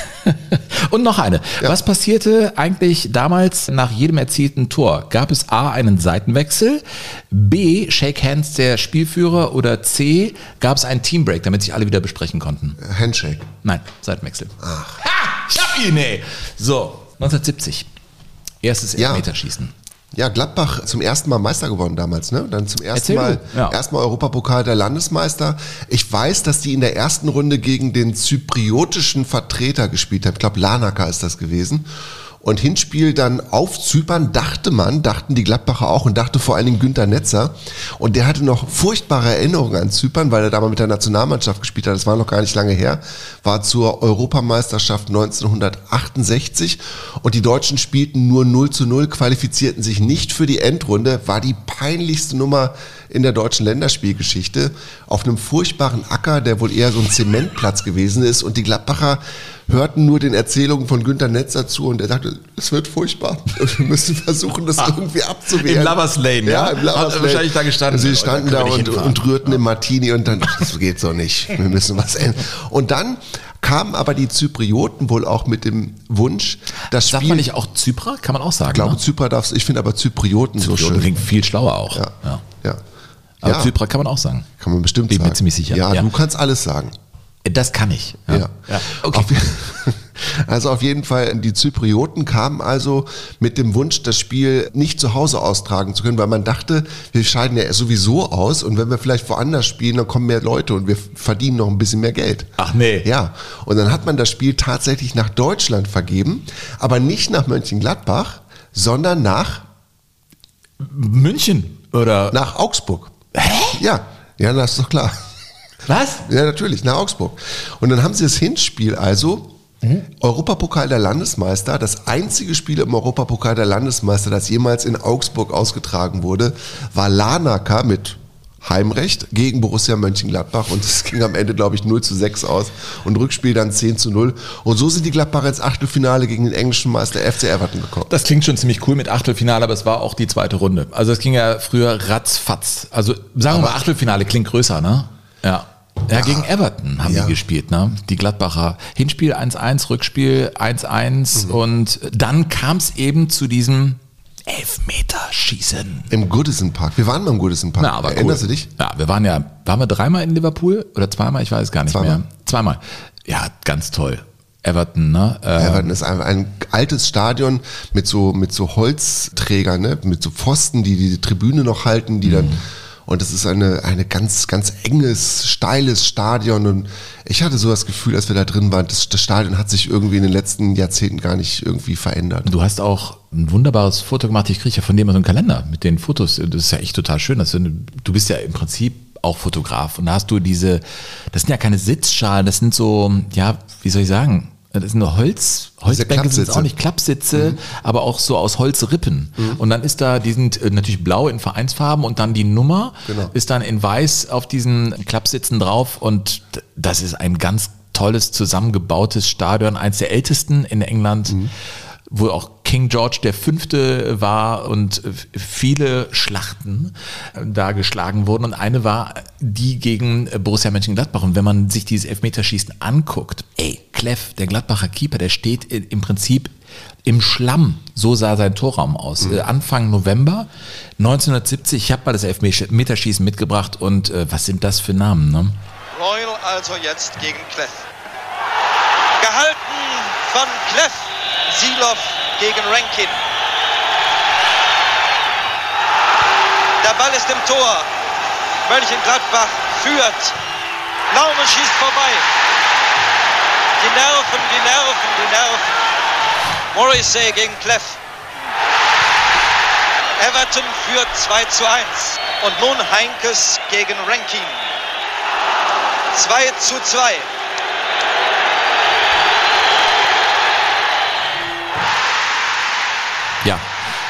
Speaker 3: Und noch eine. Ja. Was passierte eigentlich damals nach jedem erzielten Tor? Gab es A, einen Seitenwechsel, B, Shake Hands der Spielführer oder C, gab es einen Teambreak, damit sich alle wieder besprechen konnten?
Speaker 2: Handshake.
Speaker 3: Nein, Seitenwechsel.
Speaker 2: Ach.
Speaker 3: Ha! Ich hab ihn, ey! So, neunzehnhundertsiebzig. Erstes
Speaker 2: ja.
Speaker 3: Elfmeterschießen.
Speaker 2: Ja, Gladbach zum ersten Mal Meister geworden damals, ne? Dann zum ersten
Speaker 3: Erzähl
Speaker 2: Mal,
Speaker 3: ja.
Speaker 2: erstmal Europapokal der Landesmeister. Ich weiß, dass die in der ersten Runde gegen den zypriotischen Vertreter gespielt haben. Ich glaube, Larnaca ist das gewesen. Und Hinspiel dann auf Zypern, dachte man, dachten die Gladbacher auch und dachte vor allen Dingen Günter Netzer. Und der hatte noch furchtbare Erinnerungen an Zypern, weil er da mal mit der Nationalmannschaft gespielt hat. Das war noch gar nicht lange her. War zur Europameisterschaft neunzehnhundertachtundsechzig. Und die Deutschen spielten nur null zu null, qualifizierten sich nicht für die Endrunde. War die peinlichste Nummer in der deutschen Länderspielgeschichte. Auf einem furchtbaren Acker, der wohl eher so ein Zementplatz gewesen ist. Und die Gladbacher hörten nur den Erzählungen von Günter Netzer zu und er dachte, es wird furchtbar und wir müssen versuchen, das irgendwie abzuwehren.
Speaker 3: Im Lovers Lane,
Speaker 2: ja? Im Lovers Lane.
Speaker 3: Wahrscheinlich da gestanden.
Speaker 2: Sie standen da und, und rührten
Speaker 3: ja.
Speaker 2: im Martini und dann, das geht so nicht, wir müssen was ändern. Und dann kamen aber die Zyprioten wohl auch mit dem Wunsch, das Spiel...
Speaker 3: Sagt man nicht auch Zyprer? Kann man auch sagen,
Speaker 2: Ich glaube,
Speaker 3: ne?
Speaker 2: Zyprer darfst ich finde aber Zyprioten,
Speaker 3: Zyprioten
Speaker 2: so schön.
Speaker 3: klingt viel schlauer auch.
Speaker 2: Ja, ja. ja.
Speaker 3: Aber
Speaker 2: ja.
Speaker 3: Zyprer kann man auch sagen.
Speaker 2: Kann man bestimmt
Speaker 3: Bin
Speaker 2: sagen.
Speaker 3: Bin mir ziemlich sicher.
Speaker 2: Ja,
Speaker 3: ja,
Speaker 2: du kannst alles sagen.
Speaker 3: Das kann ich. Ja.
Speaker 2: Ja.
Speaker 3: Ja. Okay.
Speaker 2: Auf, also auf jeden Fall, die Zyprioten kamen also mit dem Wunsch, das Spiel nicht zu Hause austragen zu können, weil man dachte, wir scheiden ja sowieso aus und wenn wir vielleicht woanders spielen, dann kommen mehr Leute und wir verdienen noch ein bisschen mehr Geld.
Speaker 3: Ach nee.
Speaker 2: Ja, und dann hat man das Spiel tatsächlich nach Deutschland vergeben, aber nicht nach Mönchengladbach, sondern nach
Speaker 3: München oder
Speaker 2: nach Augsburg.
Speaker 3: Hä?
Speaker 2: Ja, ja, das ist doch klar.
Speaker 3: Was?
Speaker 2: Ja, natürlich, nach Augsburg. Und dann haben sie das Hinspiel also, mhm. Europapokal der Landesmeister, das einzige Spiel im Europapokal der Landesmeister, das jemals in Augsburg ausgetragen wurde, war Larnaca mit Heimrecht gegen Borussia Mönchengladbach und es ging am Ende, glaube ich, null zu sechs aus und Rückspiel dann zehn zu null. Und so sind die Gladbacher ins Achtelfinale gegen den englischen Meister F C Everton gekommen.
Speaker 3: Das klingt schon ziemlich cool mit Achtelfinale, aber es war auch die zweite Runde. Also es ging ja früher ratzfatz. Also sagen wir mal, Achtelfinale klingt größer, ne? Ja. Ja, gegen Everton haben ja. die gespielt, ne? Die Gladbacher. Hinspiel eins eins, Rückspiel eins eins mhm. und dann kam es eben zu diesem Elfmeterschießen.
Speaker 2: Im Goodison Park. Wir waren mal im Goodison Park.
Speaker 3: Na, aber
Speaker 2: Erinnerst
Speaker 3: cool.
Speaker 2: du dich?
Speaker 3: Ja, wir waren ja, waren wir dreimal in Liverpool oder zweimal? Ich weiß es gar nicht
Speaker 2: zweimal.
Speaker 3: mehr. Zweimal. Ja, ganz toll. Everton, ne? Ähm,
Speaker 2: Everton ist ein, ein altes Stadion mit so, mit so Holzträgern, ne? Mit so Pfosten, die die Tribüne noch halten, die dann Und das ist eine, eine ganz, ganz enges, steiles Stadion. Und ich hatte so das Gefühl, als wir da drin waren, das, das Stadion hat sich irgendwie in den letzten Jahrzehnten gar nicht irgendwie verändert.
Speaker 3: Du hast auch ein wunderbares Foto gemacht. Ich kriege ja von dem mal so einen Kalender mit den Fotos. Das ist ja echt total schön. Das ist, du bist ja im Prinzip auch Fotograf. Und da hast du diese, das sind ja keine Sitzschalen, das sind so, ja, wie soll ich sagen, das sind nur Holz, Holzbänke sind es auch nicht, Klappsitze, mhm. aber auch so aus Holzrippen. Mhm. Und dann ist da, die sind natürlich blau in Vereinsfarben und dann die Nummer genau. ist dann in weiß auf diesen Klappsitzen drauf und das ist ein ganz tolles, zusammengebautes Stadion, eins der ältesten in England, mhm. wo auch King George der Fünfte war und viele Schlachten da geschlagen wurden. Und eine war die gegen Borussia Mönchengladbach. Und wenn man sich dieses Elfmeterschießen anguckt, ey, Cleff, der Gladbacher Keeper, der steht im Prinzip im Schlamm. So sah sein Torraum aus. Mhm. Anfang November neunzehnhundertsiebzig, ich habe mal das Elfmeterschießen mitgebracht und äh, was sind das für Namen? Ne?
Speaker 8: Royal also jetzt gegen Cleff. Gehalten von Cleff. Siloff gegen Rankin. Der Ball ist im Tor. Mönchengladbach führt. Laume schießt vorbei. Die Nerven, die Nerven, die Nerven. Morrissey gegen Cleff. Everton führt zwei zu eins. Und nun Heinkes gegen Rankin. zwei zu zwei.
Speaker 3: Ja.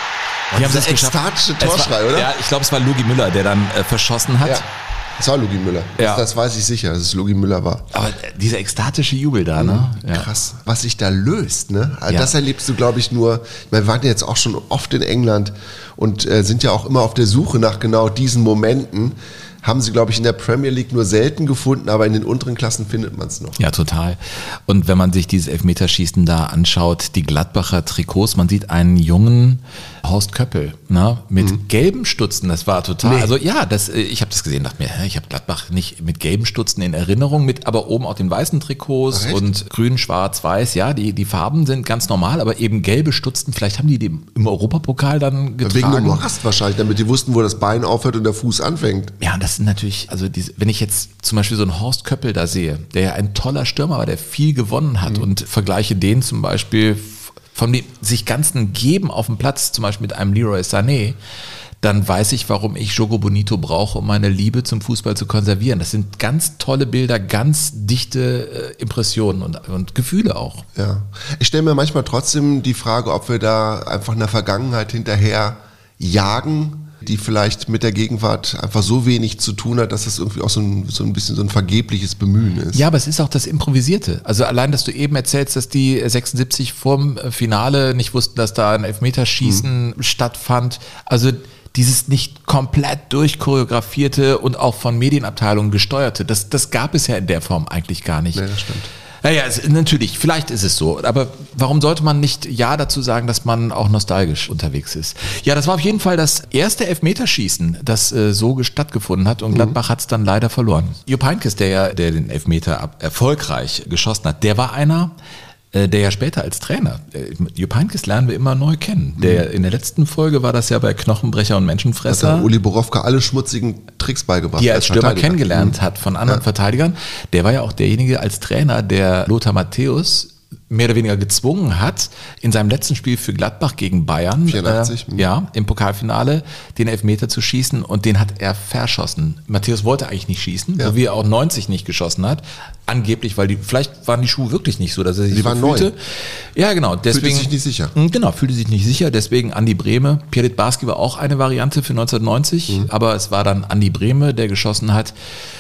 Speaker 2: Die haben das ekstatische Torschrei,
Speaker 3: war,
Speaker 2: oder?
Speaker 3: Ja, ich glaube, es war Lugi Müller, der dann äh, verschossen hat.
Speaker 2: Ja, es war Lugi Müller.
Speaker 3: Ja.
Speaker 2: Das, das weiß ich sicher, dass es Lugi Müller war.
Speaker 3: Aber dieser ekstatische Jubel da, ne?
Speaker 2: Ja. Krass, was sich da löst, ne? Also
Speaker 3: ja.
Speaker 2: Das erlebst du, glaube ich, nur, ich meine, wir waren ja jetzt auch schon oft in England und äh, sind ja auch immer auf der Suche nach genau diesen Momenten. Haben sie, glaube ich, in der Premier League nur selten gefunden, aber in den unteren Klassen findet man es noch.
Speaker 3: Ja, total. Und wenn man sich dieses Elfmeterschießen da anschaut, die Gladbacher Trikots, man sieht einen jungen Horst Köppel, ne, mit mhm. gelben Stutzen, das war total, nee. also ja, das, ich habe das gesehen, dachte mir, ich habe Gladbach nicht mit gelben Stutzen in Erinnerung, mit aber oben auch den weißen Trikots. Ach, und grün, schwarz, weiß, ja, die, die Farben sind ganz normal, aber eben gelbe Stutzen, vielleicht haben die die im Europapokal dann getragen.
Speaker 2: Wegen dem Morast wahrscheinlich, damit die wussten, wo das Bein aufhört und der Fuß anfängt.
Speaker 3: Ja, das sind natürlich, also diese, wenn ich jetzt zum Beispiel so einen Horst Köppel da sehe, der ja ein toller Stürmer war, der viel gewonnen hat mhm. und vergleiche den zum Beispiel von dem sich ganzen Geben auf dem Platz, zum Beispiel mit einem Leroy Sané, dann weiß ich, warum ich Jogo Bonito brauche, um meine Liebe zum Fußball zu konservieren. Das sind ganz tolle Bilder, ganz dichte äh, Impressionen und, und Gefühle auch.
Speaker 2: Ja, ich stelle mir manchmal trotzdem die Frage, ob wir da einfach einer Vergangenheit hinterher jagen, die vielleicht mit der Gegenwart einfach so wenig zu tun hat, dass es irgendwie auch so ein, so ein bisschen so ein vergebliches Bemühen ist.
Speaker 3: Ja, aber es ist auch das Improvisierte. Also allein, dass du eben erzählst, dass die sechsundsiebzig vorm Finale nicht wussten, dass da ein Elfmeterschießen mhm. stattfand. Also dieses nicht komplett durchchoreografierte und auch von Medienabteilungen gesteuerte, das, das gab es ja in der Form eigentlich gar nicht.
Speaker 2: Nee, das stimmt.
Speaker 3: Naja, es, natürlich, vielleicht ist es so, aber warum sollte man nicht Ja dazu sagen, dass man auch nostalgisch unterwegs ist? Ja, das war auf jeden Fall das erste Elfmeterschießen, das äh, so stattgefunden hat und Gladbach mhm. hat es dann leider verloren. Jupp Heynckes, der ja der den Elfmeter ab, erfolgreich geschossen hat, der war einer, äh, der ja später als Trainer, äh, Jupp Heynckes lernen wir immer neu kennen. Der, in der letzten Folge war das ja bei Knochenbrecher und Menschenfresser.
Speaker 2: Hat der Uli Borowka alle schmutzigen Tricks beigebracht.
Speaker 3: Die er als Stürmer kennengelernt mhm. hat von anderen ja. Verteidigern. Der war ja auch derjenige als Trainer, der Lothar Matthäus mehr oder weniger gezwungen hat, in seinem letzten Spiel für Gladbach gegen Bayern,
Speaker 2: vierundachtzig,
Speaker 3: äh, ja, im Pokalfinale, den Elfmeter zu schießen und den hat er verschossen. Matthäus wollte eigentlich nicht schießen, ja. so wie er auch neunzig nicht geschossen hat. Angeblich, weil die, vielleicht waren die Schuhe wirklich nicht so, dass er sich
Speaker 2: die
Speaker 3: so
Speaker 2: waren
Speaker 3: fühlte.
Speaker 2: Neu.
Speaker 3: Ja, genau. Deswegen,
Speaker 2: fühlte sich nicht sicher.
Speaker 3: Genau, fühlte sich nicht sicher. Deswegen Andi Brehme. Pierre Barski war auch eine Variante für neunzehnhundertneunzig, mhm. aber es war dann Andi Brehme, der geschossen hat.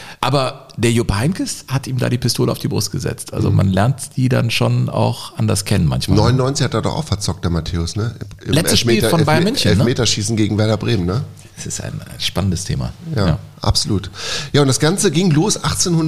Speaker 3: Aber der Jupp Heynckes hat ihm da die Pistole auf die Brust gesetzt. Also man lernt die dann schon auch anders kennen manchmal.
Speaker 2: neunundneunzig hat er doch auch verzockt, der Matthäus, ne?
Speaker 3: Im Letztes Spiel von Bayern München, ne?
Speaker 2: Elfmeterschießen gegen Werder Bremen, ne?
Speaker 3: Das ist ein spannendes Thema.
Speaker 2: Ja, ja. Absolut. Ja, und das Ganze ging los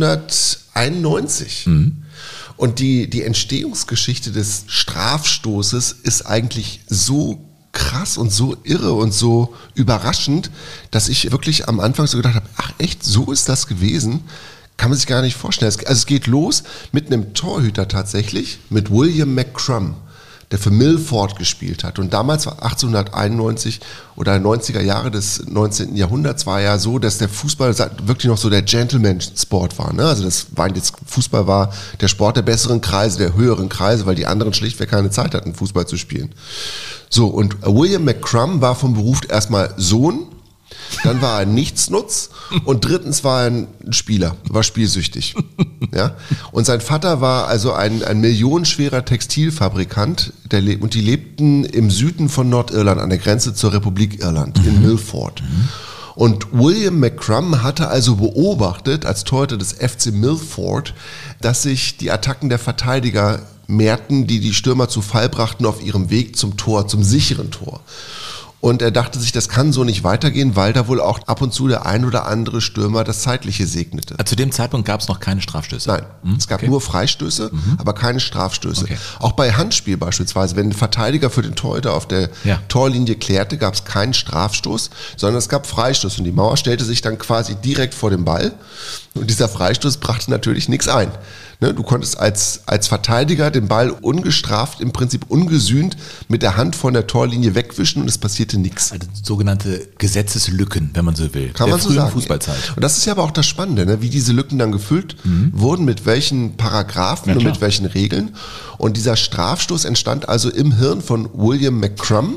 Speaker 2: achtzehnhunderteinundneunzig. Mhm. Und die, die Entstehungsgeschichte des Strafstoßes ist eigentlich so krass und so irre und so überraschend, dass ich wirklich am Anfang so gedacht habe, ach echt, so ist das gewesen? Kann man sich gar nicht vorstellen. Also es geht los mit einem Torhüter tatsächlich, mit William McCrum. der für Milford gespielt hat. Und damals war achtzehnhunderteinundneunzig oder neunziger Jahre des neunzehnten Jahrhunderts war ja so, dass der Fußball wirklich noch so der Gentleman-Sport war. Ne? Also das war jetzt, Fußball war der Sport der besseren Kreise, der höheren Kreise, weil die anderen schlichtweg keine Zeit hatten, Fußball zu spielen. So, und William McCrum war vom Beruf erstmal Sohn, dann war er Nichtsnutz und drittens war er ein Spieler, war spielsüchtig. Ja? Und sein Vater war also ein, ein millionenschwerer Textilfabrikant, der le- und die lebten im Süden von Nordirland, an der Grenze zur Republik Irland, in Milford. Und William McCrum hatte also beobachtet, als Torhüter des F C Milford, dass sich die Attacken der Verteidiger mehrten, die die Stürmer zu Fall brachten auf ihrem Weg zum Tor, zum sicheren Tor. Und er dachte sich, das kann so nicht weitergehen, weil da wohl auch ab und zu der ein oder andere Stürmer das Zeitliche segnete.
Speaker 3: Zu dem Zeitpunkt gab es noch keine Strafstöße?
Speaker 2: Nein,
Speaker 3: hm?
Speaker 2: es gab
Speaker 3: okay.
Speaker 2: nur Freistöße, mhm. aber keine Strafstöße.
Speaker 3: Okay.
Speaker 2: Auch bei Handspiel beispielsweise, wenn ein Verteidiger für den Torhüter auf der
Speaker 3: ja.
Speaker 2: Torlinie klärte, gab es keinen Strafstoß, sondern es gab Freistoß. Und die Mauer stellte sich dann quasi direkt vor den Ball. Und dieser Freistoß brachte natürlich nichts ein. Ne, du konntest als, als Verteidiger den Ball ungestraft, im Prinzip ungesühnt mit der Hand von der Torlinie wegwischen und es passierte nichts.
Speaker 3: Also sogenannte Gesetzeslücken, wenn man so will.
Speaker 2: Kann
Speaker 3: der
Speaker 2: man so
Speaker 3: frühen
Speaker 2: sagen.
Speaker 3: Fußballzeit.
Speaker 2: Und das ist ja aber auch das Spannende, ne? Wie diese Lücken dann gefüllt mhm. wurden, mit welchen Paragraphen
Speaker 3: ja,
Speaker 2: und mit welchen Regeln. Und dieser Strafstoß entstand also im Hirn von William McCrum,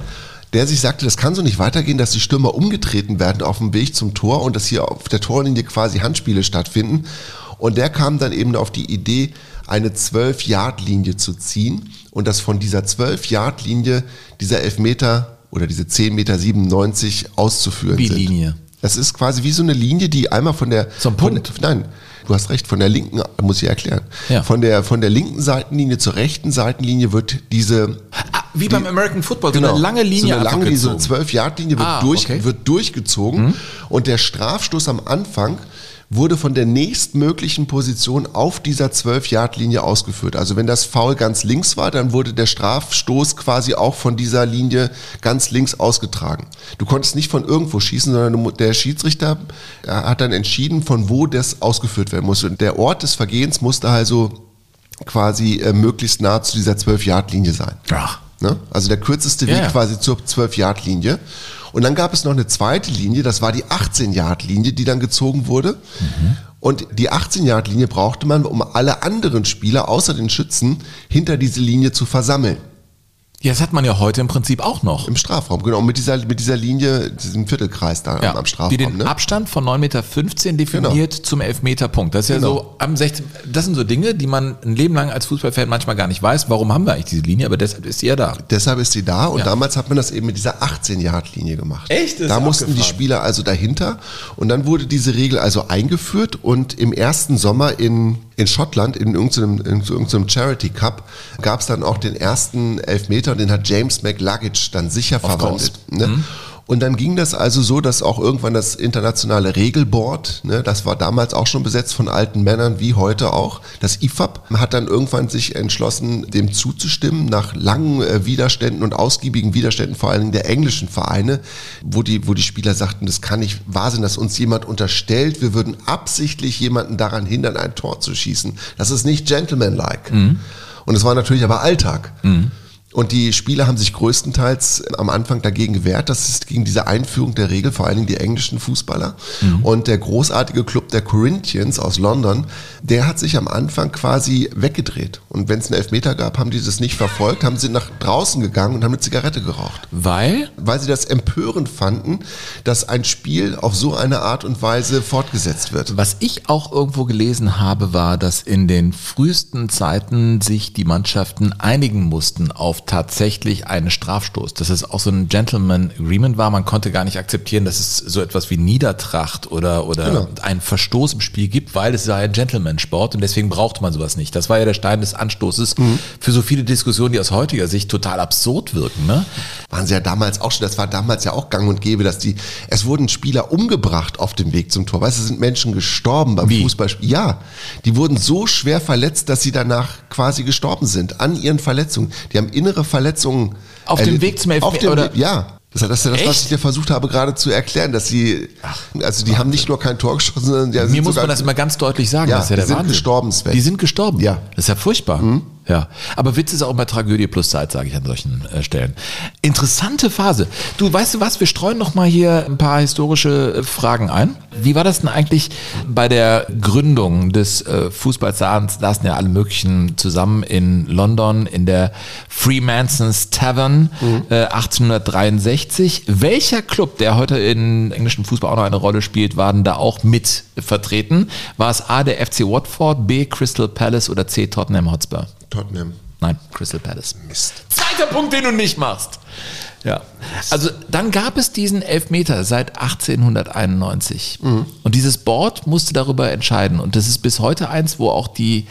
Speaker 2: der sich sagte, das kann so nicht weitergehen, dass die Stürmer umgetreten werden auf dem Weg zum Tor und dass hier auf der Torlinie quasi Handspiele stattfinden. Und der kam dann eben auf die Idee, eine zwölf-Yard-Linie zu ziehen und dass von dieser zwölf-Yard-Linie dieser Elfmeter oder diese zehn Meter siebenundneunzig auszuführen
Speaker 3: wie
Speaker 2: sind.
Speaker 3: Wie Linie?
Speaker 2: Das ist quasi wie so eine Linie, die einmal von der...
Speaker 3: Zum Punkt?
Speaker 2: Von, nein, du hast recht, von der linken, muss ich erklären,
Speaker 3: ja.
Speaker 2: von der von der linken Seitenlinie zur rechten Seitenlinie wird diese...
Speaker 3: Ah, wie beim American Football, so
Speaker 2: genau,
Speaker 3: eine lange Linie
Speaker 2: so eine lange,
Speaker 3: gezogen.
Speaker 2: so eine zwölf-Yard-Linie wird,
Speaker 3: ah,
Speaker 2: durch,
Speaker 3: okay.
Speaker 2: wird durchgezogen mhm. und der Strafstoß am Anfang wurde von der nächstmöglichen Position auf dieser zwölf-Yard-Linie ausgeführt. Also wenn das Foul ganz links war, dann wurde der Strafstoß quasi auch von dieser Linie ganz links ausgetragen. Du konntest nicht von irgendwo schießen, sondern der Schiedsrichter hat dann entschieden, von wo das ausgeführt werden muss. Und der Ort des Vergehens musste also quasi äh, möglichst nah zu dieser zwölf-Yard-Linie sein.
Speaker 3: Ach.
Speaker 2: Ne? Also der kürzeste Weg
Speaker 3: ja.
Speaker 2: quasi zur zwölf-Yard-Linie. Und dann gab es noch eine zweite Linie, das war die achtzehn-Yard-Linie, die dann gezogen wurde. Mhm. Und die achtzehn-Yard-Linie brauchte man, um alle anderen Spieler außer den Schützen hinter diese Linie zu versammeln.
Speaker 3: Ja, das hat man ja heute im Prinzip auch noch.
Speaker 2: Im Strafraum, genau, mit dieser, mit dieser Linie, diesem Viertelkreis da
Speaker 3: ja,
Speaker 2: am, am Strafraum.
Speaker 3: Die den
Speaker 2: ne?
Speaker 3: Abstand von neun Meter fünfzehn definiert genau. zum Elfmeterpunkt. Das ist ja
Speaker 2: genau.
Speaker 3: so, am sechzehn das sind so Dinge, die man ein Leben lang als Fußballfan manchmal gar nicht weiß. Warum haben wir eigentlich diese Linie? Aber deshalb ist sie ja da.
Speaker 2: Deshalb ist sie da und
Speaker 3: ja.
Speaker 2: damals hat man das eben mit dieser achtzehn-Yard-Linie gemacht.
Speaker 3: Echt? Das
Speaker 2: da
Speaker 3: ist
Speaker 2: mussten
Speaker 3: abgefahren.
Speaker 2: Die Spieler also dahinter und dann wurde diese Regel also eingeführt und im ersten Sommer in In Schottland, in irgendeinem, in irgendeinem Charity Cup, gab es dann auch den ersten Elfmeter und den hat James McLaughlin dann sicher
Speaker 3: of
Speaker 2: verwandelt. Ne?
Speaker 3: Mhm.
Speaker 2: Und dann ging das also so, dass auch irgendwann das internationale Regelboard, ne, das war damals auch schon besetzt von alten Männern wie heute auch, das I F A B hat dann irgendwann sich entschlossen, dem zuzustimmen, nach langen äh, Widerständen und ausgiebigen Widerständen, vor allen Dingen der englischen Vereine, wo die, wo die Spieler sagten, das kann nicht wahr sein, dass uns jemand unterstellt, wir würden absichtlich jemanden daran hindern, ein Tor zu schießen. Das ist nicht gentlemanlike. Mhm. Und es war natürlich aber Alltag. Mhm. Und die Spieler haben sich größtenteils am Anfang dagegen gewehrt. Das ist gegen diese Einführung der Regel, vor allen Dingen die englischen Fußballer. Mhm. Und der großartige Club der Corinthians aus London, der hat sich am Anfang quasi weggedreht. Und wenn es einen Elfmeter gab, haben die das nicht verfolgt, haben sie nach draußen gegangen und haben eine Zigarette geraucht.
Speaker 3: Weil?
Speaker 2: Weil sie das empörend fanden, dass ein Spiel auf so eine Art und Weise fortgesetzt wird.
Speaker 3: Was ich auch irgendwo gelesen habe, war, dass in den frühesten Zeiten sich die Mannschaften einigen mussten auf tatsächlich einen Strafstoß. Dass es auch so ein Gentleman Agreement war. Man konnte gar nicht akzeptieren, dass es so etwas wie Niedertracht oder, oder
Speaker 2: genau.
Speaker 3: einen Verstoß im Spiel gibt, weil es sei ein Gentleman-Sport und deswegen brauchte man sowas nicht. Das war ja der Stein des Anstoßes mhm. für so viele Diskussionen, die aus heutiger Sicht total absurd wirken. Ne?
Speaker 2: Waren sie ja damals auch schon, das war damals ja auch gang und gäbe, dass die, es wurden Spieler umgebracht auf dem Weg zum Tor. Weißt du, es sind Menschen gestorben beim
Speaker 3: Wie?
Speaker 2: Fußballspiel. Ja, die wurden so schwer verletzt, dass sie danach quasi gestorben sind an ihren Verletzungen. Die haben innere Verletzungen.
Speaker 3: Auf dem Weg zum Elfmeter, oder?
Speaker 2: Ja. Das ist das, das was ich dir versucht habe gerade zu erklären, dass sie, also die Ach, haben nicht nur kein Tor geschossen, sondern die
Speaker 3: Mir
Speaker 2: sind
Speaker 3: muss
Speaker 2: sogar,
Speaker 3: man das immer ganz deutlich sagen,
Speaker 2: ja,
Speaker 3: das ist ja der
Speaker 2: die sind
Speaker 3: Wahnsinn.
Speaker 2: gestorbenswert.
Speaker 3: Die sind gestorben.
Speaker 2: Ja.
Speaker 3: Das ist ja furchtbar.
Speaker 2: Mhm.
Speaker 3: Ja, aber Witz ist auch immer Tragödie plus Zeit, sage ich an solchen äh, Stellen. Interessante Phase. Du, weißt du was, wir streuen noch mal hier ein paar historische äh, Fragen ein. Wie war das denn eigentlich bei der Gründung des äh, Fußballs? Da saßen ja alle möglichen zusammen in London in der Freemasons Tavern mhm. äh, achtzehnhundertdreiundsechzig. Welcher Club, der heute im englischen Fußball auch noch eine Rolle spielt, war denn da auch mit vertreten? War es A, der F C Watford, B, Crystal Palace oder C, Tottenham Hotspur?
Speaker 2: Tottenham.
Speaker 3: Nein, Crystal Palace.
Speaker 2: Mist.
Speaker 3: Zweiter Punkt, den du nicht machst. Ja. Also dann gab es diesen Elfmeter seit achtzehnhunderteinundneunzig. Mhm. Und dieses Board musste darüber entscheiden. Und das ist bis heute eins, wo auch die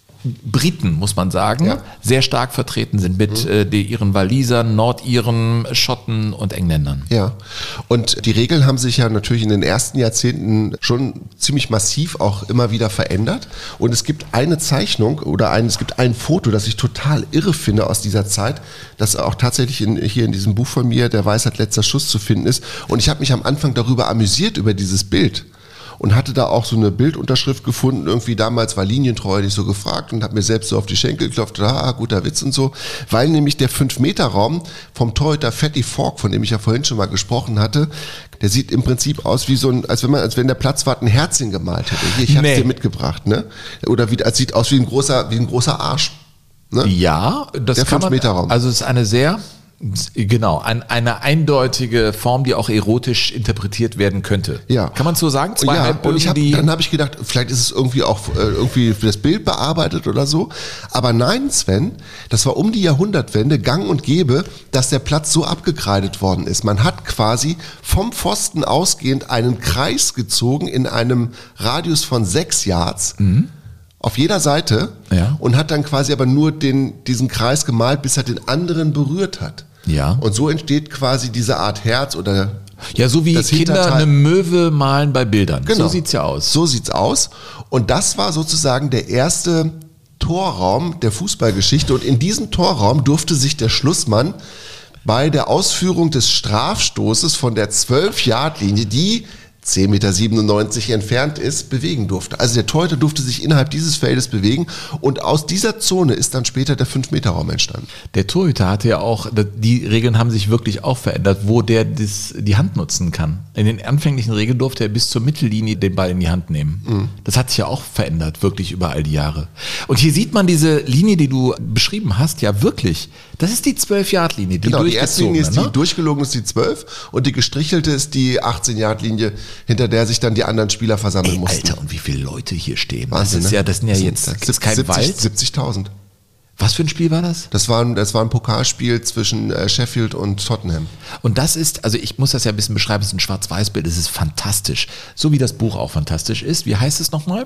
Speaker 3: Briten, muss man sagen, ja. sehr stark vertreten sind mit mhm. äh, die, ihren Walisern, Nordiren, Schotten und Engländern.
Speaker 2: Ja, und die Regeln haben sich ja natürlich in den ersten Jahrzehnten schon ziemlich massiv auch immer wieder verändert. Und es gibt eine Zeichnung oder ein, es gibt ein Foto, das ich total irre finde aus dieser Zeit, das auch tatsächlich in, hier in diesem Buch von mir, Der Weisheit letzter Schuss, zu finden ist. Und ich habe mich am Anfang darüber amüsiert, über dieses Bild. Und hatte da auch so eine Bildunterschrift gefunden, irgendwie damals war Linientreu nicht so gefragt und habe mir selbst so auf die Schenkel geklopft, ah, guter Witz und so, weil nämlich der fünf-Meter-Raum vom Torhüter Fatty Falk, von dem ich ja vorhin schon mal gesprochen hatte, der sieht im Prinzip aus wie so ein, als wenn man, als wenn der Platzwart ein Herzchen gemalt hätte. Hier, ich habe es nee. dir mitgebracht, ne? Oder wie, als sieht aus wie ein großer, wie ein großer Arsch. Ne?
Speaker 3: Ja, das
Speaker 2: der
Speaker 3: kann
Speaker 2: fünf-Meter-Raum.
Speaker 3: Man, also es ist eine sehr Genau, ein, eine eindeutige Form, die auch erotisch interpretiert werden könnte.
Speaker 2: Ja.
Speaker 3: Kann man so sagen? Zwei
Speaker 2: ja,
Speaker 3: Halbbögen,
Speaker 2: und ich hab,
Speaker 3: die
Speaker 2: dann habe ich gedacht, vielleicht ist es irgendwie auch äh, irgendwie für das Bild bearbeitet oder so. Aber nein, Sven, das war um die Jahrhundertwende gang und gäbe, dass der Platz so abgekreidet worden ist. Man hat quasi vom Pfosten ausgehend einen Kreis gezogen in einem Radius von sechs Yards. Mhm. Auf jeder Seite ja. und hat dann quasi aber nur den, diesen Kreis gemalt, bis er den anderen berührt hat.
Speaker 3: Ja.
Speaker 2: Und so entsteht quasi diese Art Herz oder
Speaker 3: ja, so wie Kinder eine Möwe malen bei Bildern.
Speaker 2: Genau.
Speaker 3: So sieht's ja aus.
Speaker 2: So sieht's aus. Und das war sozusagen der erste Torraum der Fußballgeschichte. Und in diesem Torraum durfte sich der Schlussmann bei der Ausführung des Strafstoßes von der zwölf-Yard-Linie, die zehn Komma siebenundneunzig Meter entfernt ist, bewegen durfte. Also der Torhüter durfte sich innerhalb dieses Feldes bewegen und aus dieser Zone ist dann später der fünf-Meter-Raum entstanden.
Speaker 3: Der Torhüter hatte ja auch, die Regeln haben sich wirklich auch verändert, wo der das, die Hand nutzen kann. In den anfänglichen Regeln durfte er bis zur Mittellinie den Ball in die Hand nehmen. Mhm. Das hat sich ja auch verändert, wirklich über all die Jahre. Und hier sieht man diese Linie, die du beschrieben hast, ja wirklich. Das ist die zwölf-Yard-Linie, die
Speaker 2: genau, die erste Linie ist die
Speaker 3: ne?
Speaker 2: durchgelogene ist die zwölf und die gestrichelte ist die achtzehn-Yard-Linie, hinter der sich dann die anderen Spieler versammeln
Speaker 3: Ey,
Speaker 2: mussten.
Speaker 3: Alter, und wie viele Leute hier stehen.
Speaker 2: Wahnsinn,
Speaker 3: das ist
Speaker 2: ne?
Speaker 3: ja, das sind ja jetzt
Speaker 2: das
Speaker 3: ist kein Wald.
Speaker 2: siebzigtausend.
Speaker 3: Was für ein Spiel war das?
Speaker 2: Das war ein, das war ein Pokalspiel zwischen äh, Sheffield und Tottenham.
Speaker 3: Und das ist, also ich muss das ja ein bisschen beschreiben, es ist ein Schwarz-Weiß-Bild, es ist fantastisch. So wie das Buch auch fantastisch ist. Wie heißt es nochmal?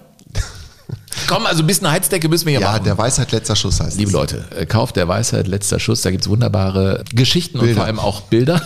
Speaker 3: Komm, also ein bisschen Heizdecke müssen wir hier
Speaker 2: ja,
Speaker 3: machen.
Speaker 2: Ja, der Weisheit letzter Schuss heißt
Speaker 3: Liebe
Speaker 2: es.
Speaker 3: Leute, kauft der Weisheit letzter Schuss, da gibt es wunderbare Geschichten Bilder. Und vor allem auch Bilder.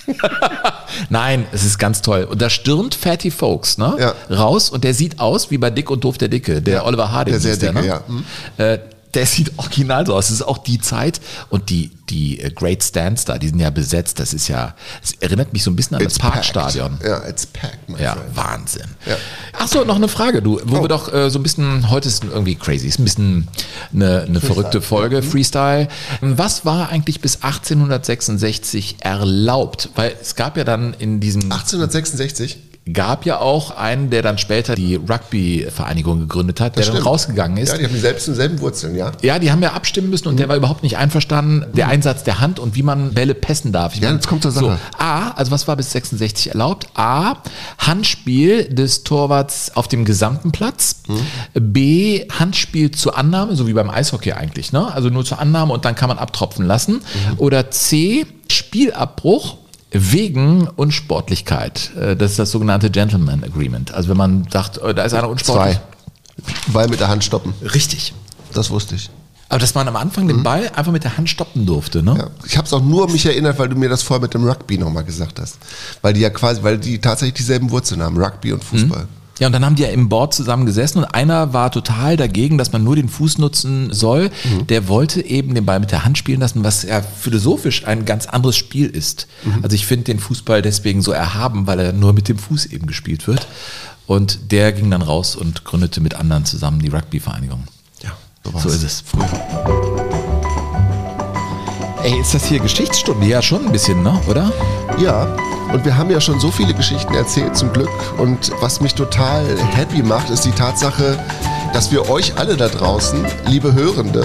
Speaker 3: Nein, es ist ganz toll. Und da stürmt Fatty Folks ne,
Speaker 2: ja.
Speaker 3: raus und der sieht aus wie bei Dick und Doof der Dicke, der ja, Oliver Harding.
Speaker 2: Der sehr dicke,
Speaker 3: der, ne?
Speaker 2: ja. Hm.
Speaker 3: Äh, der sieht original so aus. Das ist auch die Zeit und die, die Great Stands da, die sind ja besetzt. Das ist ja, das erinnert mich so ein bisschen an
Speaker 2: it's
Speaker 3: das Parkstadion.
Speaker 2: Ja, it's packed, my
Speaker 3: Ja,
Speaker 2: friend.
Speaker 3: Wahnsinn.
Speaker 2: Ja.
Speaker 3: Ach so, noch eine Frage, du, wo
Speaker 2: oh.
Speaker 3: wir doch äh, so ein bisschen, heute ist irgendwie crazy, ist ein bisschen eine, eine verrückte Folge,
Speaker 2: ja.
Speaker 3: Freestyle. Was war eigentlich bis achtzehnhundertsechsundsechzig erlaubt? Weil es gab ja dann in diesem...
Speaker 2: achtzehnhundertsechsundsechzig?
Speaker 3: Gab ja auch einen, der dann später die Rugby-Vereinigung gegründet hat,
Speaker 2: Das
Speaker 3: der
Speaker 2: stimmt.
Speaker 3: dann rausgegangen ist.
Speaker 2: Ja, die haben dieselben, dieselben Wurzeln, ja.
Speaker 3: Ja, die haben ja abstimmen müssen und mhm. der war überhaupt nicht einverstanden, der Einsatz der Hand und wie man Bälle pessen darf. Ich
Speaker 2: ja,
Speaker 3: meine,
Speaker 2: jetzt kommt zur Sache.
Speaker 3: So, A, also was war bis sechsundsechzig erlaubt? A, Handspiel des Torwarts auf dem gesamten Platz. Mhm. B, Handspiel zur Annahme, so wie beim Eishockey eigentlich, ne? Also nur zur Annahme und dann kann man abtropfen lassen. Mhm. Oder C, Spielabbruch wegen Unsportlichkeit. Das ist das sogenannte Gentleman Agreement. Also wenn man sagt, da ist einer unsportlich.
Speaker 2: Zwei. Ball mit der Hand stoppen.
Speaker 3: Richtig.
Speaker 2: Das wusste ich.
Speaker 3: Aber dass man am Anfang den Ball einfach mit der Hand stoppen durfte, ne?
Speaker 2: Ja. Ich habe es auch nur mich erinnert, weil du mir das vorher mit dem Rugby nochmal gesagt hast. Weil die ja quasi, weil die tatsächlich dieselben Wurzeln haben, Rugby und Fußball. Mhm.
Speaker 3: Ja, und dann haben die ja im Board zusammen gesessen und einer war total dagegen, dass man nur den Fuß nutzen soll. Mhm. Der wollte eben den Ball mit der Hand spielen lassen, was ja philosophisch ein ganz anderes Spiel ist. Mhm. Also ich finde den Fußball deswegen so erhaben, weil er nur mit dem Fuß eben gespielt wird. Und der ging dann raus und gründete mit anderen zusammen die Rugby-Vereinigung.
Speaker 2: Ja.
Speaker 3: So ist es. Früher. Ey, ist das hier Geschichtsstunde? Ja, schon ein bisschen, ne? Oder?
Speaker 2: Ja, und wir haben ja schon so viele Geschichten erzählt, zum Glück. Und was mich total happy macht, ist die Tatsache, dass wir euch alle da draußen, liebe Hörende,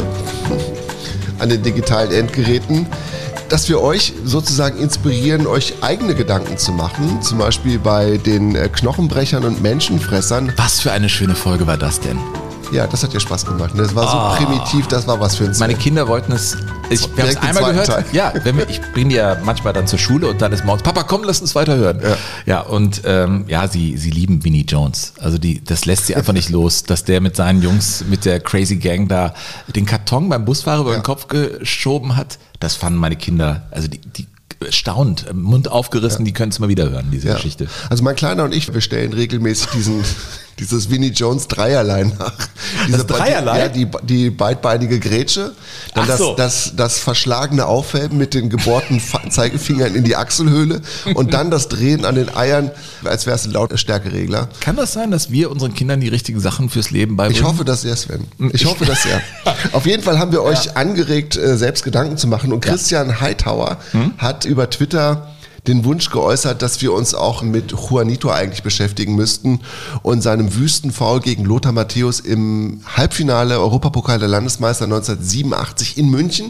Speaker 2: an den digitalen Endgeräten, dass wir euch sozusagen inspirieren, euch eigene Gedanken zu machen. Zum Beispiel bei den Knochenbrechern und Menschenfressern.
Speaker 3: Was für eine schöne Folge war das denn?
Speaker 2: Ja, das hat dir Spaß gemacht. Das war so
Speaker 3: Oh.
Speaker 2: primitiv, das war was für uns.
Speaker 3: Meine Kinder wollten es. Ich, wir haben es
Speaker 2: Direkt den
Speaker 3: einmal
Speaker 2: zweiten
Speaker 3: gehört.
Speaker 2: Teil.
Speaker 3: Ja, wenn wir, ich bringe die ja manchmal dann zur Schule und dann ist morgens, Papa, komm, lass uns weiter hören.
Speaker 2: Ja.
Speaker 3: Ja, und ähm, ja, sie, sie lieben Vinnie Jones. Also die, das lässt sie einfach nicht los, dass der mit seinen Jungs, mit der Crazy Gang da den Karton beim Busfahrer über
Speaker 2: Ja.
Speaker 3: den Kopf geschoben hat. Das fanden meine Kinder, also die, die staunt, Mund aufgerissen, die können es mal wieder hören, diese
Speaker 2: Ja.
Speaker 3: Geschichte.
Speaker 2: Also mein Kleiner und ich, wir stellen regelmäßig diesen, dieses Vinnie Jones Dreierlein nach. Diese,
Speaker 3: Dreierlein?
Speaker 2: Ja, die, die beidbeinige Grätsche, dann
Speaker 3: Ach
Speaker 2: das,
Speaker 3: so.
Speaker 2: das, das verschlagene Aufheben mit den gebohrten Fa- Zeigefingern in die Achselhöhle und dann das Drehen an den Eiern, als wäre es ein Lautstärkeregler.
Speaker 3: Kann das sein, dass wir unseren Kindern die richtigen Sachen fürs Leben beibringen?
Speaker 2: Ich hoffe, dass sehr, Sven. Ich hoffe, dass sehr. Auf jeden Fall haben wir euch angeregt, äh, selbst Gedanken zu machen. Und Christian Hightower hat über Twitter den Wunsch geäußert, dass wir uns auch mit Juanito eigentlich beschäftigen müssten und seinem Wüstenfoul gegen Lothar Matthäus im Halbfinale Europapokal der Landesmeister neunzehnhundertsiebenundachtzig in München.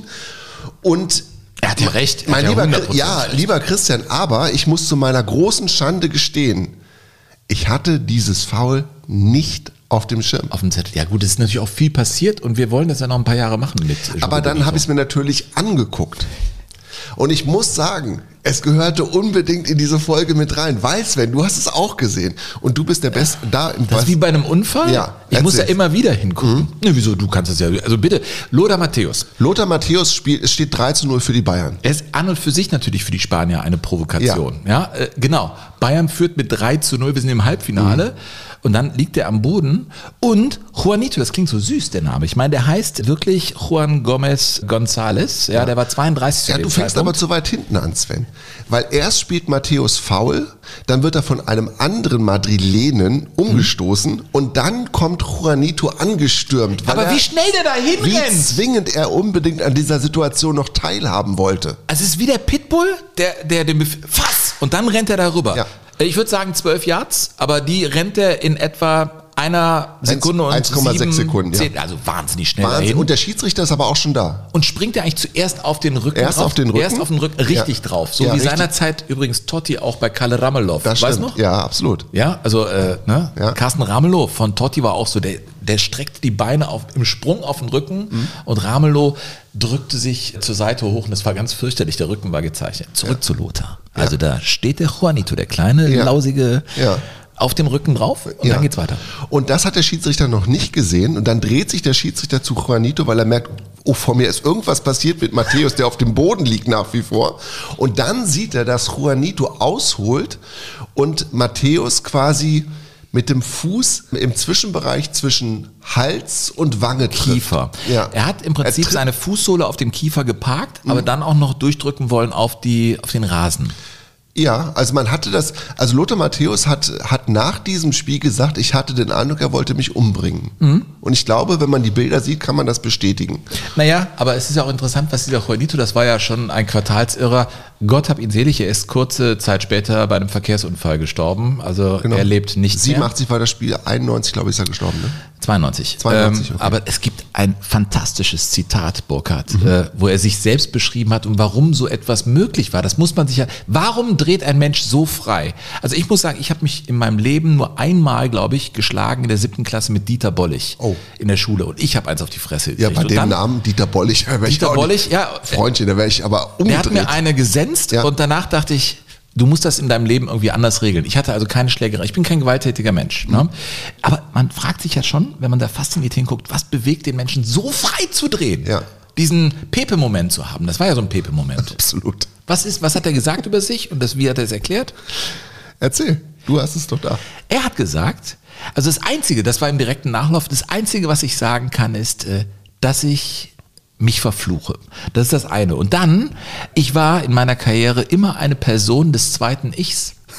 Speaker 2: Und
Speaker 3: Er hat ja recht. er
Speaker 2: mein
Speaker 3: hat
Speaker 2: lieber,
Speaker 3: hundert
Speaker 2: Chri-
Speaker 3: Prozent
Speaker 2: ja,
Speaker 3: recht.
Speaker 2: lieber Christian, aber ich muss zu meiner großen Schande gestehen, ich hatte dieses Foul nicht auf dem Schirm.
Speaker 3: Auf dem Zettel. Ja gut, es ist natürlich auch viel passiert und wir wollen das ja noch ein paar Jahre machen mit.
Speaker 2: Aber dann habe ich es mir natürlich angeguckt. Und ich muss sagen, es gehörte unbedingt in diese Folge mit rein. Weil, Sven, du hast es auch gesehen. Und du bist der Beste da im
Speaker 3: Das ist wie bei einem Unfall?
Speaker 2: Ja,
Speaker 3: Ich muss ja
Speaker 2: erzähl.
Speaker 3: immer wieder hingucken. Ne, wieso? Du kannst es ja. Also bitte, Lothar Matthäus.
Speaker 2: Lothar Matthäus spielt, es steht drei zu null für die Bayern.
Speaker 3: Er ist an und für sich natürlich für die Spanier eine Provokation. Ja, äh, genau. Bayern führt mit drei zu null, wir sind im Halbfinale. Und dann liegt er am Boden. Und Juanito, das klingt so süß, der Name. Ich meine, der heißt wirklich Juan Gomez González. Ja, der war zweiunddreißig zu
Speaker 2: Ja,
Speaker 3: dem
Speaker 2: du fängst aber
Speaker 3: Zeitpunkt.
Speaker 2: zu weit hinten an, Sven. Weil erst spielt Matthäus faul, dann wird er von einem anderen Madrilenen umgestoßen und dann kommt Juanito angestürmt. Weil
Speaker 3: Aber
Speaker 2: er,
Speaker 3: wie schnell der da
Speaker 2: wie
Speaker 3: hinrennt!
Speaker 2: zwingend er unbedingt an dieser Situation noch teilhaben wollte.
Speaker 3: Also es ist wie der Pitbull, der, der den Bef Fass! Und dann rennt er darüber.
Speaker 2: Ja.
Speaker 3: Ich würde sagen zwölf Yards, aber die rennt er in etwa einer Sekunde und
Speaker 2: eins Komma sechs
Speaker 3: sieben,
Speaker 2: Sekunden, ja.
Speaker 3: zehn, also wahnsinnig schnell
Speaker 2: Wahnsinn.
Speaker 3: dahin.
Speaker 2: Und der Schiedsrichter ist aber auch schon da.
Speaker 3: Und springt er eigentlich zuerst auf den Rücken
Speaker 2: Erst
Speaker 3: drauf?
Speaker 2: auf den Rücken?
Speaker 3: Erst auf den Rücken, richtig
Speaker 2: Ja.
Speaker 3: drauf. So
Speaker 2: Ja,
Speaker 3: wie
Speaker 2: richtig.
Speaker 3: seinerzeit übrigens Totti auch bei Kalle Ramelow.
Speaker 2: Das
Speaker 3: Weißt
Speaker 2: stimmt.
Speaker 3: du noch?
Speaker 2: Ja, absolut.
Speaker 3: Ja, also äh, ne?
Speaker 2: Ja.
Speaker 3: Carsten Ramelow von Totti war auch so, der, der streckte die Beine auf, im Sprung auf den Rücken
Speaker 2: Mhm.
Speaker 3: und Ramelow drückte sich zur Seite hoch und das war ganz fürchterlich, der Rücken war gezeichnet. Zurück zu Lothar. Also da steht der Juanito, der kleine,
Speaker 2: Ja.
Speaker 3: lausige,
Speaker 2: Ja.
Speaker 3: auf dem Rücken drauf und
Speaker 2: Ja.
Speaker 3: dann geht's weiter.
Speaker 2: Und das hat der Schiedsrichter noch nicht gesehen. Und dann dreht sich der Schiedsrichter zu Juanito, weil er merkt, oh, vor mir ist irgendwas passiert mit Matthäus, der auf dem Boden liegt nach wie vor. Und dann sieht er, dass Juanito ausholt und Matthäus quasi mit dem Fuß im Zwischenbereich zwischen Hals und Wange trifft.
Speaker 3: Kiefer.
Speaker 2: Ja.
Speaker 3: Er hat im Prinzip
Speaker 2: Er tritt-
Speaker 3: seine Fußsohle auf dem Kiefer geparkt, aber dann auch noch durchdrücken wollen auf, die, auf den Rasen.
Speaker 2: Ja, also man hatte das, also Lothar Matthäus hat, hat nach diesem Spiel gesagt, ich hatte den Eindruck, er wollte mich umbringen.
Speaker 3: Mhm.
Speaker 2: Und ich glaube, wenn man die Bilder sieht, kann man das bestätigen.
Speaker 3: Naja, aber es ist ja auch interessant, was dieser Juanito, das war ja schon ein Quartalsirrer. Gott hab ihn selig, er ist kurze Zeit später bei einem Verkehrsunfall gestorben. Also er lebt nicht mehr.
Speaker 2: siebenundachtzig war das Spiel, einundneunzig glaube ich ist er gestorben, ne?
Speaker 3: zweiundneunzig.
Speaker 2: zweiundneunzig,
Speaker 3: ähm,
Speaker 2: okay.
Speaker 3: Aber es gibt ein fantastisches Zitat, Burkhard, äh, wo er sich selbst beschrieben hat und warum so etwas möglich war. Das muss man sich ja, warum dreht ein Mensch so frei? Also ich muss sagen, ich habe mich in meinem Leben nur einmal, glaube ich, geschlagen in der siebten Klasse mit Dieter Bollig
Speaker 2: Oh.
Speaker 3: in der Schule und ich habe eins auf die Fresse
Speaker 2: Ja,
Speaker 3: gekriegt.
Speaker 2: bei
Speaker 3: Und
Speaker 2: dem
Speaker 3: dann,
Speaker 2: Namen Dieter Bollig, da wäre ich
Speaker 3: Dieter
Speaker 2: auch
Speaker 3: Bollig,
Speaker 2: nicht,
Speaker 3: ja.
Speaker 2: Freundchen, da wäre ich aber
Speaker 3: Der hat
Speaker 2: umgedreht.
Speaker 3: mir eine gesenzt
Speaker 2: Ja.
Speaker 3: und danach dachte ich, du musst das in deinem Leben irgendwie anders regeln. Ich hatte also keine Schlägerei. Ich bin kein gewalttätiger Mensch. Ne? Aber man fragt sich ja schon, wenn man da fasziniert hinguckt, was bewegt den Menschen so frei zu drehen?
Speaker 2: Ja.
Speaker 3: Diesen Pepe-Moment zu haben. Das war ja so ein Pepe-Moment.
Speaker 2: Absolut.
Speaker 3: Was ist, was hat er gesagt über sich und das, wie hat er es erklärt?
Speaker 2: Erzähl, du hast es doch da.
Speaker 3: Er hat gesagt, also das Einzige, das war im direkten Nachlauf, das Einzige, was ich sagen kann, ist, äh, dass ich mich verfluche. Das ist das eine. Und dann, ich war in meiner Karriere immer eine Person des zweiten Ichs.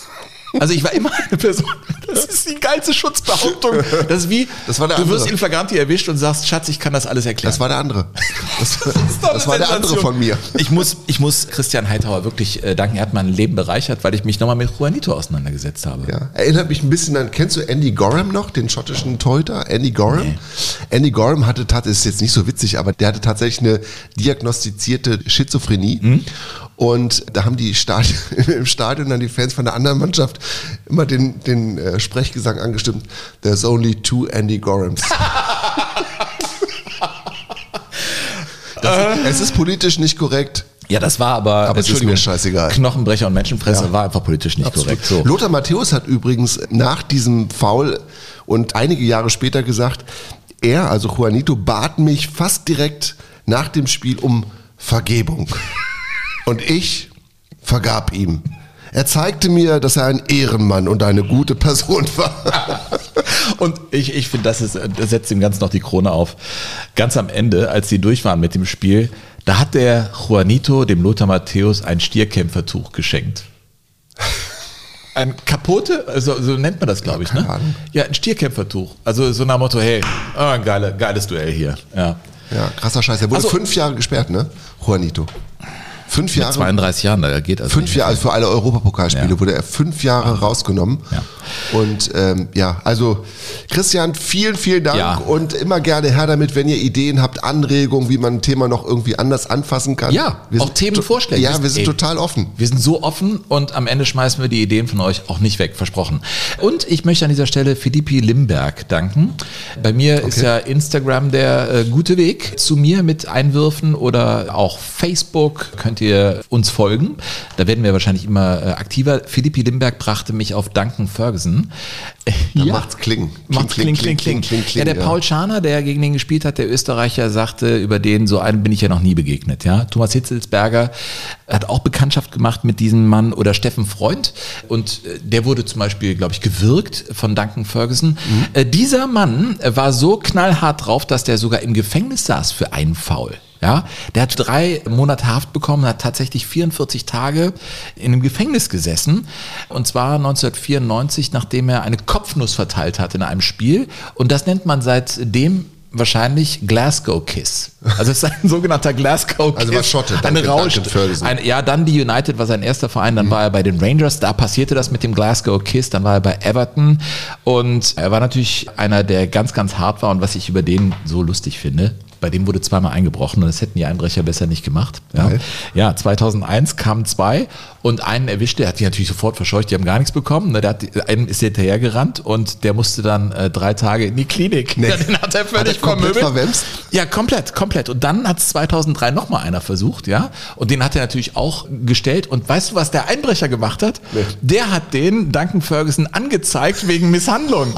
Speaker 3: Also ich war immer eine Person, das ist die geilste Schutzbehauptung. Das ist wie,
Speaker 2: das war der
Speaker 3: du
Speaker 2: andere.
Speaker 3: wirst in Flagranti erwischt und sagst, Schatz, ich kann das alles erklären.
Speaker 2: Das war der andere. Das, das, das war der andere
Speaker 3: Sensation.
Speaker 2: von mir.
Speaker 3: Ich muss, ich muss Christian Heithauer wirklich äh, danken, er hat mein Leben bereichert, weil ich mich nochmal mit Juanito auseinandergesetzt habe.
Speaker 2: Ja. Erinnert mich ein bisschen an, kennst du Andy Gorham noch, den schottischen Torhüter? Andy Gorham? Nee. Andy Gorham hatte, das ist jetzt nicht so witzig, aber der hatte tatsächlich eine diagnostizierte Schizophrenie. Mhm. Und da haben die Stadion, im Stadion dann die Fans von der anderen Mannschaft immer den, den äh, Sprechgesang angestimmt. There's only two Andy Gorhams. das, es ist politisch nicht korrekt.
Speaker 3: Ja, das war aber,
Speaker 2: aber es ist mir scheißegal.
Speaker 3: Knochenbrecher und Menschenfresser
Speaker 2: ja.
Speaker 3: war einfach politisch nicht
Speaker 2: Absolut.
Speaker 3: korrekt. So.
Speaker 2: Lothar Matthäus hat übrigens nach diesem Foul und einige Jahre später gesagt, er, also Juanito, bat mich fast direkt nach dem Spiel um Vergebung. Und ich vergab ihm. Er zeigte mir, dass er ein Ehrenmann und eine gute Person war.
Speaker 3: Und ich, ich finde, das, ist, das setzt ihm ganz noch die Krone auf. Ganz am Ende, als sie durch waren mit dem Spiel, da hat der Juanito dem Lothar Matthäus ein Stierkämpfertuch geschenkt. Ein Kapote, also so nennt man das, glaube ich,
Speaker 2: ja,
Speaker 3: ne? Ahnung. Ja, ein Stierkämpfertuch. Also so nach dem Motto, hey, oh, ein geile, geiles Duell hier. Ja,
Speaker 2: ja krasser Scheiß. Er wurde also, fünf Jahre gesperrt, ne? Juanito. Fünf Jahre.
Speaker 3: Mit zweiunddreißig Jahren, da geht also.
Speaker 2: Fünf Jahre, also für alle Europapokalspiele ja. wurde er fünf Jahre ja. rausgenommen. Ja. Und ähm, ja, also Christian, vielen, vielen Dank ja. und immer gerne her damit, wenn ihr Ideen habt, Anregungen, wie man ein Thema noch irgendwie anders anfassen kann.
Speaker 3: Ja, wir auch Themenvorschläge.
Speaker 2: Ja, wir sind ey, total offen.
Speaker 3: Wir sind so offen und am Ende schmeißen wir die Ideen von euch auch nicht weg, versprochen. Und ich möchte an dieser Stelle Philippi Limberg danken. Bei mir okay. ist ja Instagram der äh, gute Weg zu mir mit Einwürfen oder auch Facebook könnt ihr uns folgen. Da werden wir wahrscheinlich immer äh, aktiver. Philippi Limberg brachte mich auf Duncan Ferguson.
Speaker 2: Da ja. macht's kling.
Speaker 3: Macht's kling, kling, kling, kling, kling. Ja, der ja. Paul Scharner, der gegen den gespielt hat, der Österreicher, sagte, über den, so einen bin ich ja noch nie begegnet. Ja? Thomas Hitzelsberger hat auch Bekanntschaft gemacht mit diesem Mann oder Steffen Freund und der wurde zum Beispiel, glaube ich, gewürgt von Duncan Ferguson. Mhm. Äh, dieser Mann war so knallhart drauf, dass der sogar im Gefängnis saß für einen Foul. Ja, der hat drei Monate Haft bekommen, hat tatsächlich vierundvierzig Tage in einem Gefängnis gesessen und zwar neunzehnhundertvierundneunzig, nachdem er eine Kopfnuss verteilt hat in einem Spiel und das nennt man seitdem wahrscheinlich Glasgow Kiss. Also es ist ein sogenannter Glasgow Kiss.
Speaker 2: Also war Schotte.
Speaker 3: Eine Rausch. Ein, ja, dann die United war sein erster Verein, dann mhm. war er bei den Rangers, da passierte das mit dem Glasgow Kiss, dann war er bei Everton und er war natürlich einer, der ganz, ganz hart war und was ich über den so lustig finde, bei dem wurde zweimal eingebrochen und das hätten die Einbrecher besser nicht gemacht. Ja, ja zweitausendeins kamen zwei und einen erwischte, der hat die natürlich sofort verscheucht, die haben gar nichts bekommen. Der hat, einem ist hinterhergerannt und der musste dann äh, drei Tage in die Klinik. Nee. Den hat er völlig hat er komplett verwemst? Ja, komplett, komplett. Und dann hat es zweitausenddrei nochmal einer versucht, ja. Und den hat er natürlich auch gestellt. Und weißt du, was der Einbrecher gemacht hat? Nee. Der hat den Duncan Ferguson angezeigt wegen Misshandlung.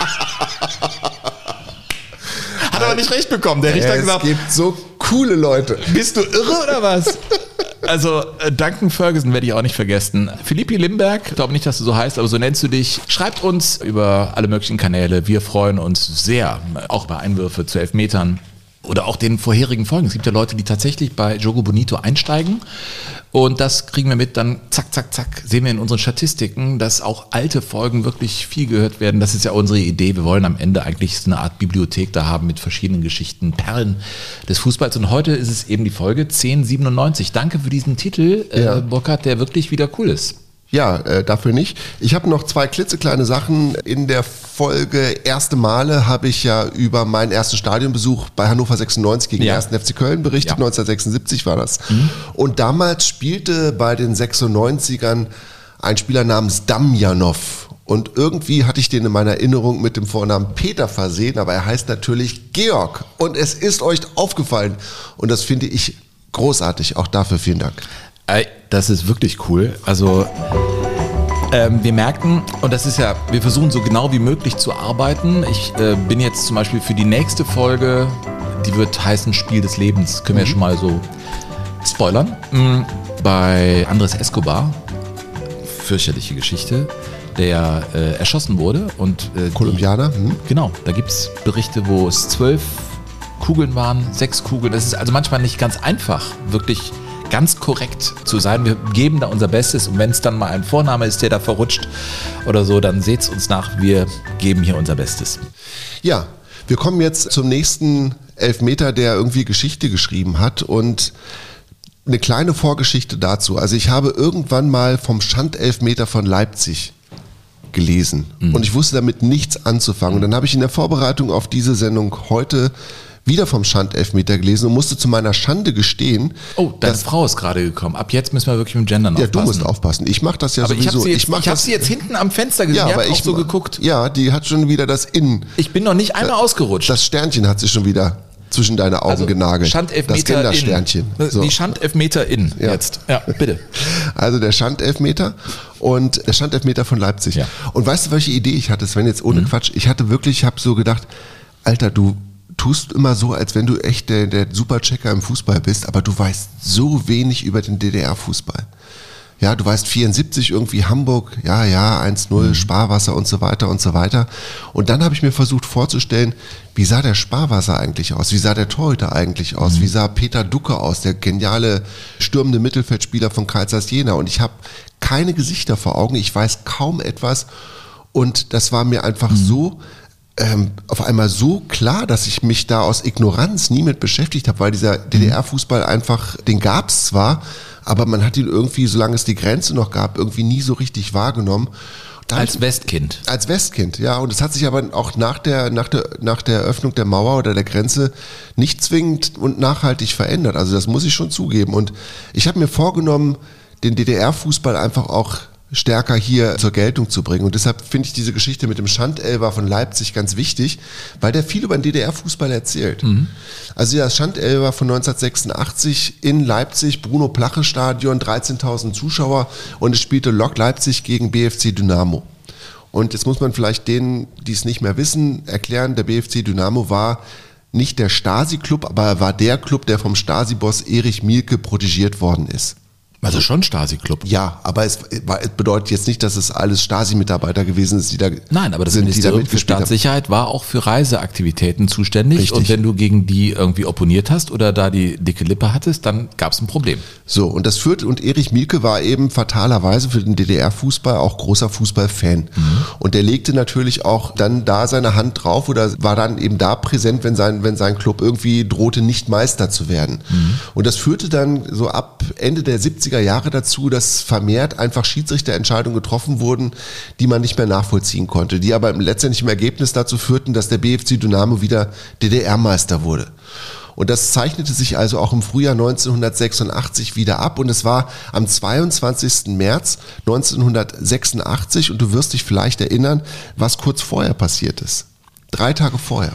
Speaker 3: Hat aber nicht recht bekommen. Der Richter hat gesagt,
Speaker 2: es gibt so coole Leute.
Speaker 3: Bist du irre oder was? Also äh, Duncan Ferguson werde ich auch nicht vergessen. Philippi Limberg, ich glaube nicht, dass du so heißt, aber so nennst du dich. Schreibt uns über alle möglichen Kanäle. Wir freuen uns sehr, auch bei Einwürfe zu Elfmetern oder auch den vorherigen Folgen. Es gibt ja Leute, die tatsächlich bei Jogo Bonito einsteigen und das kriegen wir mit, dann zack, zack, zack, sehen wir in unseren Statistiken, dass auch alte Folgen wirklich viel gehört werden. Das ist ja unsere Idee. Wir wollen am Ende eigentlich so eine Art Bibliothek da haben mit verschiedenen Geschichten, Perlen des Fußballs und heute ist es eben die Folge zehn siebenundneunzig. Danke für diesen Titel, ja. äh, Burkhard, der wirklich wieder cool ist.
Speaker 2: Ja, äh, dafür nicht. Ich habe noch zwei klitzekleine Sachen. In der Folge Erste Male habe ich ja über meinen ersten Stadionbesuch bei Hannover sechsundneunzig gegen ja. den ersten F C Köln berichtet. Ja. neunzehnhundertsechsundsiebzig war das. Mhm. Und damals spielte bei den sechsundneunzigern ein Spieler namens Damjanov. Und irgendwie hatte ich den in meiner Erinnerung mit dem Vornamen Peter versehen, aber er heißt natürlich Georg. Und es ist euch aufgefallen. Und das finde ich großartig. Auch dafür vielen Dank.
Speaker 3: Das ist wirklich cool. Also ähm, wir merken, und das ist ja, wir versuchen so genau wie möglich zu arbeiten. Ich äh, bin jetzt zum Beispiel für die nächste Folge, die wird heißen Spiel des Lebens, können wir mhm. ja schon mal so spoilern. Mhm. Bei Andres Escobar, fürchterliche Geschichte, der äh, erschossen wurde. Und äh,
Speaker 2: Kolumbianer. Mhm.
Speaker 3: Genau, da gibt es Berichte, wo es zwölf Kugeln waren, sechs Kugeln. Das ist also manchmal nicht ganz einfach, wirklich ganz korrekt zu sein. Wir geben da unser Bestes und wenn es dann mal ein Vorname ist, der da verrutscht oder so, dann seht's uns nach. Wir geben hier unser Bestes.
Speaker 2: Ja, wir kommen jetzt zum nächsten Elfmeter, der irgendwie Geschichte geschrieben hat und eine kleine Vorgeschichte dazu. Also ich habe irgendwann mal vom Schandelfmeter von Leipzig gelesen mhm. und ich wusste damit nichts anzufangen. Und dann habe ich in der Vorbereitung auf diese Sendung heute wieder vom Schandelfmeter gelesen und musste zu meiner Schande gestehen.
Speaker 3: Oh, deine Frau ist gerade gekommen. Ab jetzt müssen wir wirklich mit dem Gendern
Speaker 2: ja,
Speaker 3: aufpassen.
Speaker 2: Ja, du musst aufpassen. Ich mache das ja
Speaker 3: aber
Speaker 2: sowieso.
Speaker 3: Ich habe sie, jetzt,
Speaker 2: ich mach
Speaker 3: ich hab
Speaker 2: das,
Speaker 3: sie jetzt hinten am Fenster gesehen.
Speaker 2: Ja, aber
Speaker 3: ich habe
Speaker 2: ich
Speaker 3: auch so geguckt.
Speaker 2: Ja, die hat schon wieder das In.
Speaker 3: Ich bin noch nicht einmal ausgerutscht.
Speaker 2: Das Sternchen hat sie schon wieder zwischen deine Augen also genagelt.
Speaker 3: Schandelfmeter
Speaker 2: das Gendersternchen.
Speaker 3: So. Die Schandelfmeter in ja. jetzt. Ja, bitte.
Speaker 2: Also der Schandelfmeter und der Schandelfmeter von Leipzig. Ja. Und weißt du, welche Idee ich hatte? Sven, jetzt ohne mhm. Quatsch. Ich hatte wirklich, ich habe so gedacht, Alter, du tust immer so, als wenn du echt der, der Superchecker im Fußball bist, aber du weißt so wenig über den D D R-Fußball. Ja, du weißt vierundsiebzig irgendwie Hamburg, ja, ja, eins null, mhm. Sparwasser und so weiter und so weiter. Und dann habe ich mir versucht vorzustellen, wie sah der Sparwasser eigentlich aus? Wie sah der Torhüter eigentlich aus? Mhm. Wie sah Peter Ducke aus, der geniale stürmende Mittelfeldspieler von Carl Zeiss Jena? Und ich habe keine Gesichter vor Augen, ich weiß kaum etwas und das war mir einfach mhm. so ähm, auf einmal so klar, dass ich mich da aus Ignoranz nie mit beschäftigt habe, weil dieser D D R-Fußball einfach, den gab es zwar, aber man hat ihn irgendwie, solange es die Grenze noch gab, irgendwie nie so richtig wahrgenommen. Dann,
Speaker 3: als Westkind.
Speaker 2: Als Westkind, ja. Und es hat sich aber auch nach der, nach der, nach der Eröffnung der Mauer oder der Grenze nicht zwingend und nachhaltig verändert. Also das muss ich schon zugeben. Und ich habe mir vorgenommen, den D D R-Fußball einfach auch stärker hier zur Geltung zu bringen. Und deshalb finde ich diese Geschichte mit dem Schandelfer von Leipzig ganz wichtig, weil der viel über den D D R-Fußball erzählt. Mhm. Also das Schandelfer von neunzehnhundertsechsundachtzig in Leipzig, Bruno-Plache-Stadion, dreizehntausend Zuschauer und es spielte Lok Leipzig gegen B F C Dynamo. Und jetzt muss man vielleicht denen, die es nicht mehr wissen, erklären, der B F C Dynamo war nicht der Stasi-Club, aber er war der Club, der vom Stasi-Boss Erich Mielke protegiert worden ist.
Speaker 3: Also schon Stasi-Club.
Speaker 2: Ja, aber es, es bedeutet jetzt nicht, dass es alles Stasi-Mitarbeiter gewesen ist, die da
Speaker 3: Nein, aber das
Speaker 2: sind,
Speaker 3: Ministerium für Staatssicherheit war auch für Reiseaktivitäten zuständig. Richtig. Und wenn du gegen die irgendwie opponiert hast oder da die dicke Lippe hattest, dann gab es ein Problem.
Speaker 2: So, und das führte, und Erich Mielke war eben fatalerweise für den D D R-Fußball auch großer Fußballfan. Mhm. Und der legte natürlich auch dann da seine Hand drauf oder war dann eben da präsent, wenn sein, wenn sein Club irgendwie drohte, nicht Meister zu werden. Mhm. Und das führte dann so ab Ende der siebziger Jahre dazu, dass vermehrt einfach Schiedsrichterentscheidungen getroffen wurden, die man nicht mehr nachvollziehen konnte, die aber letztendlich im Ergebnis dazu führten, dass der B F C Dynamo wieder D D R-Meister wurde. Und das zeichnete sich also auch im Frühjahr neunzehnhundertsechsundachtzig wieder ab und es war am zweiundzwanzigsten März neunzehnhundertsechsundachtzig und du wirst dich vielleicht erinnern, was kurz vorher passiert ist. Drei Tage vorher.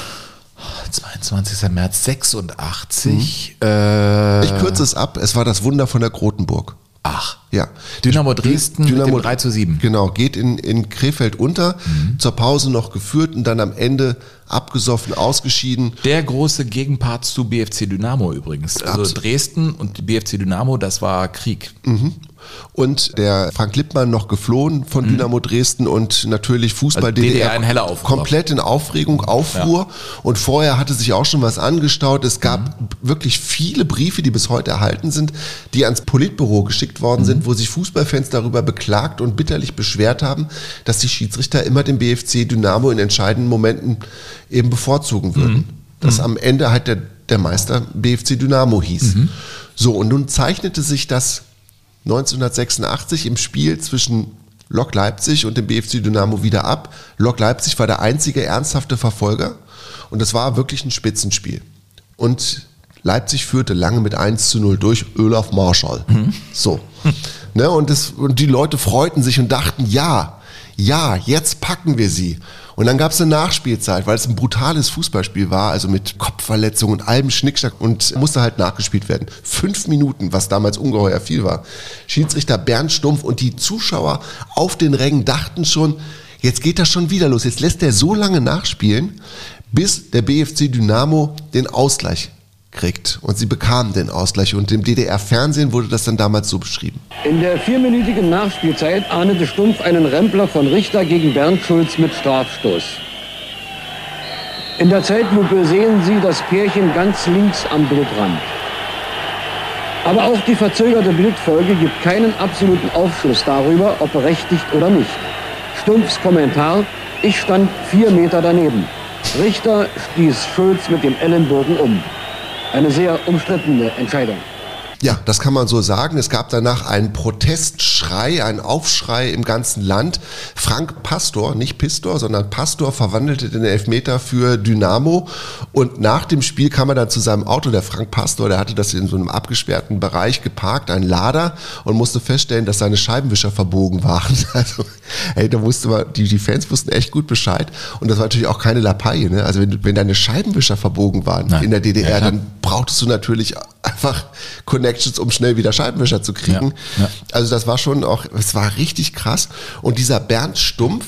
Speaker 3: zweiundzwanzigster März sechsundachtzig. Hm. Äh
Speaker 2: ich kürze es ab, es war das Wunder von der Grotenburg.
Speaker 3: Ach.
Speaker 2: Ja.
Speaker 3: Dynamo Dresden
Speaker 2: Dynamo,
Speaker 3: mit dem drei zu sieben.
Speaker 2: Genau, geht in, in Krefeld unter, mhm. zur Pause noch geführt und dann am Ende abgesoffen, ausgeschieden.
Speaker 3: Der große Gegenpart zu B F C Dynamo übrigens. Also Absolut. Dresden und B F C Dynamo, das war Krieg.
Speaker 2: Mhm. Und der Frank Lippmann noch geflohen von mhm. Dynamo Dresden und natürlich Fußball
Speaker 3: also D D R, ein heller Aufruhr.
Speaker 2: Komplett in Aufregung, Aufruhr. Ja. Und vorher hatte sich auch schon was angestaut. Es gab mhm. wirklich viele Briefe, die bis heute erhalten sind, die ans Politbüro geschickt worden mhm. sind, wo sich Fußballfans darüber beklagt und bitterlich beschwert haben, dass die Schiedsrichter immer den B F C Dynamo in entscheidenden Momenten eben bevorzugen würden. Mhm. Dass mhm. am Ende halt der, der Meister B F C Dynamo hieß. Mhm. So, und nun zeichnete sich das neunzehnhundertsechsundachtzig im Spiel zwischen Lok Leipzig und dem B F C Dynamo wieder ab. Lok Leipzig war der einzige ernsthafte Verfolger und das war wirklich ein Spitzenspiel. Und Leipzig führte lange mit eins zu null durch Olaf Marschall. Mhm. So. Ne, und, das, und die Leute freuten sich und dachten, ja, ja, jetzt packen wir sie. Und dann gab es eine Nachspielzeit, weil es ein brutales Fußballspiel war, also mit Kopfverletzungen und allem Schnickschnack und musste halt nachgespielt werden. Fünf Minuten, was damals ungeheuer viel war. Schiedsrichter Bernd Stumpf und die Zuschauer auf den Rängen dachten schon, jetzt geht das schon wieder los. Jetzt lässt er so lange nachspielen, bis der B F C Dynamo den Ausgleich kriegt. Und sie bekamen den Ausgleich und im D D R-Fernsehen wurde das dann damals so beschrieben.
Speaker 9: In der vierminütigen Nachspielzeit ahndete Stumpf einen Rempler von Richter gegen Bernd Schulz mit Strafstoß. In der Zeitlupe sehen Sie das Pärchen ganz links am Blutrand. Aber auch die verzögerte Bildfolge gibt keinen absoluten Aufschluss darüber, ob berechtigt oder nicht. Stumpfs Kommentar: Ich stand vier Meter daneben. Richter stieß Schulz mit dem Ellenbogen um. Eine sehr umstrittene Entscheidung.
Speaker 2: Ja, das kann man so sagen. Es gab danach einen Protestschrei, einen Aufschrei im ganzen Land. Frank Pastor, nicht Pistor, sondern Pastor, verwandelte den Elfmeter für Dynamo. Und nach dem Spiel kam er dann zu seinem Auto, der Frank Pastor, der hatte das in so einem abgesperrten Bereich geparkt, ein Lader, und musste feststellen, dass seine Scheibenwischer verbogen waren. Also, ey, da wusste man, die, die Fans wussten echt gut Bescheid. Und das war natürlich auch keine Lappalie, ne? Also wenn, wenn deine Scheibenwischer verbogen waren Nein. in der D D R, ja, dann brauchtest du natürlich einfach Connections, um schnell wieder Scheibenwischer zu kriegen. Ja, ja. Also das war schon auch, es war richtig krass. Und dieser Bernd Stumpf,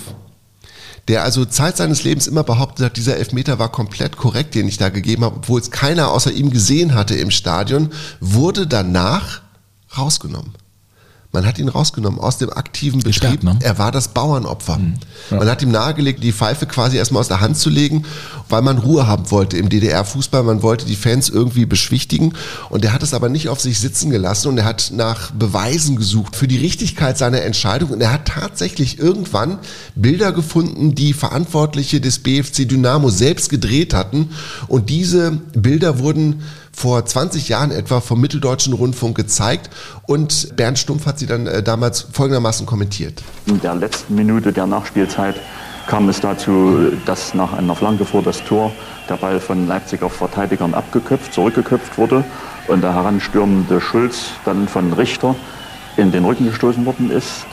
Speaker 2: der also Zeit seines Lebens immer behauptet hat, dieser Elfmeter war komplett korrekt, den ich da gegeben habe, obwohl es keiner außer ihm gesehen hatte im Stadion, wurde danach rausgenommen. Man hat ihn rausgenommen aus dem aktiven Betrieb. Stark, ne? Er war das Bauernopfer. Mhm. Ja. Man hat ihm nahegelegt, die Pfeife quasi erstmal aus der Hand zu legen, weil man Ruhe haben wollte im D D R-Fußball. Man wollte die Fans irgendwie beschwichtigen. Und er hat es aber nicht auf sich sitzen gelassen. Und er hat nach Beweisen gesucht für die Richtigkeit seiner Entscheidung. Und er hat tatsächlich irgendwann Bilder gefunden, die Verantwortliche des B F C Dynamo selbst gedreht hatten. Und diese Bilder wurden vor zwanzig Jahren etwa vom Mitteldeutschen Rundfunk gezeigt, und Bernd Stumpf hat sie dann äh, damals folgendermaßen kommentiert.
Speaker 10: In der letzten Minute der Nachspielzeit kam es dazu, dass nach einer Flanke vor das Tor der Ball von Leipziger Verteidigern abgeköpft, zurückgeköpft wurde und der heranstürmende Schulz dann von Richter in den Rücken gestoßen worden ist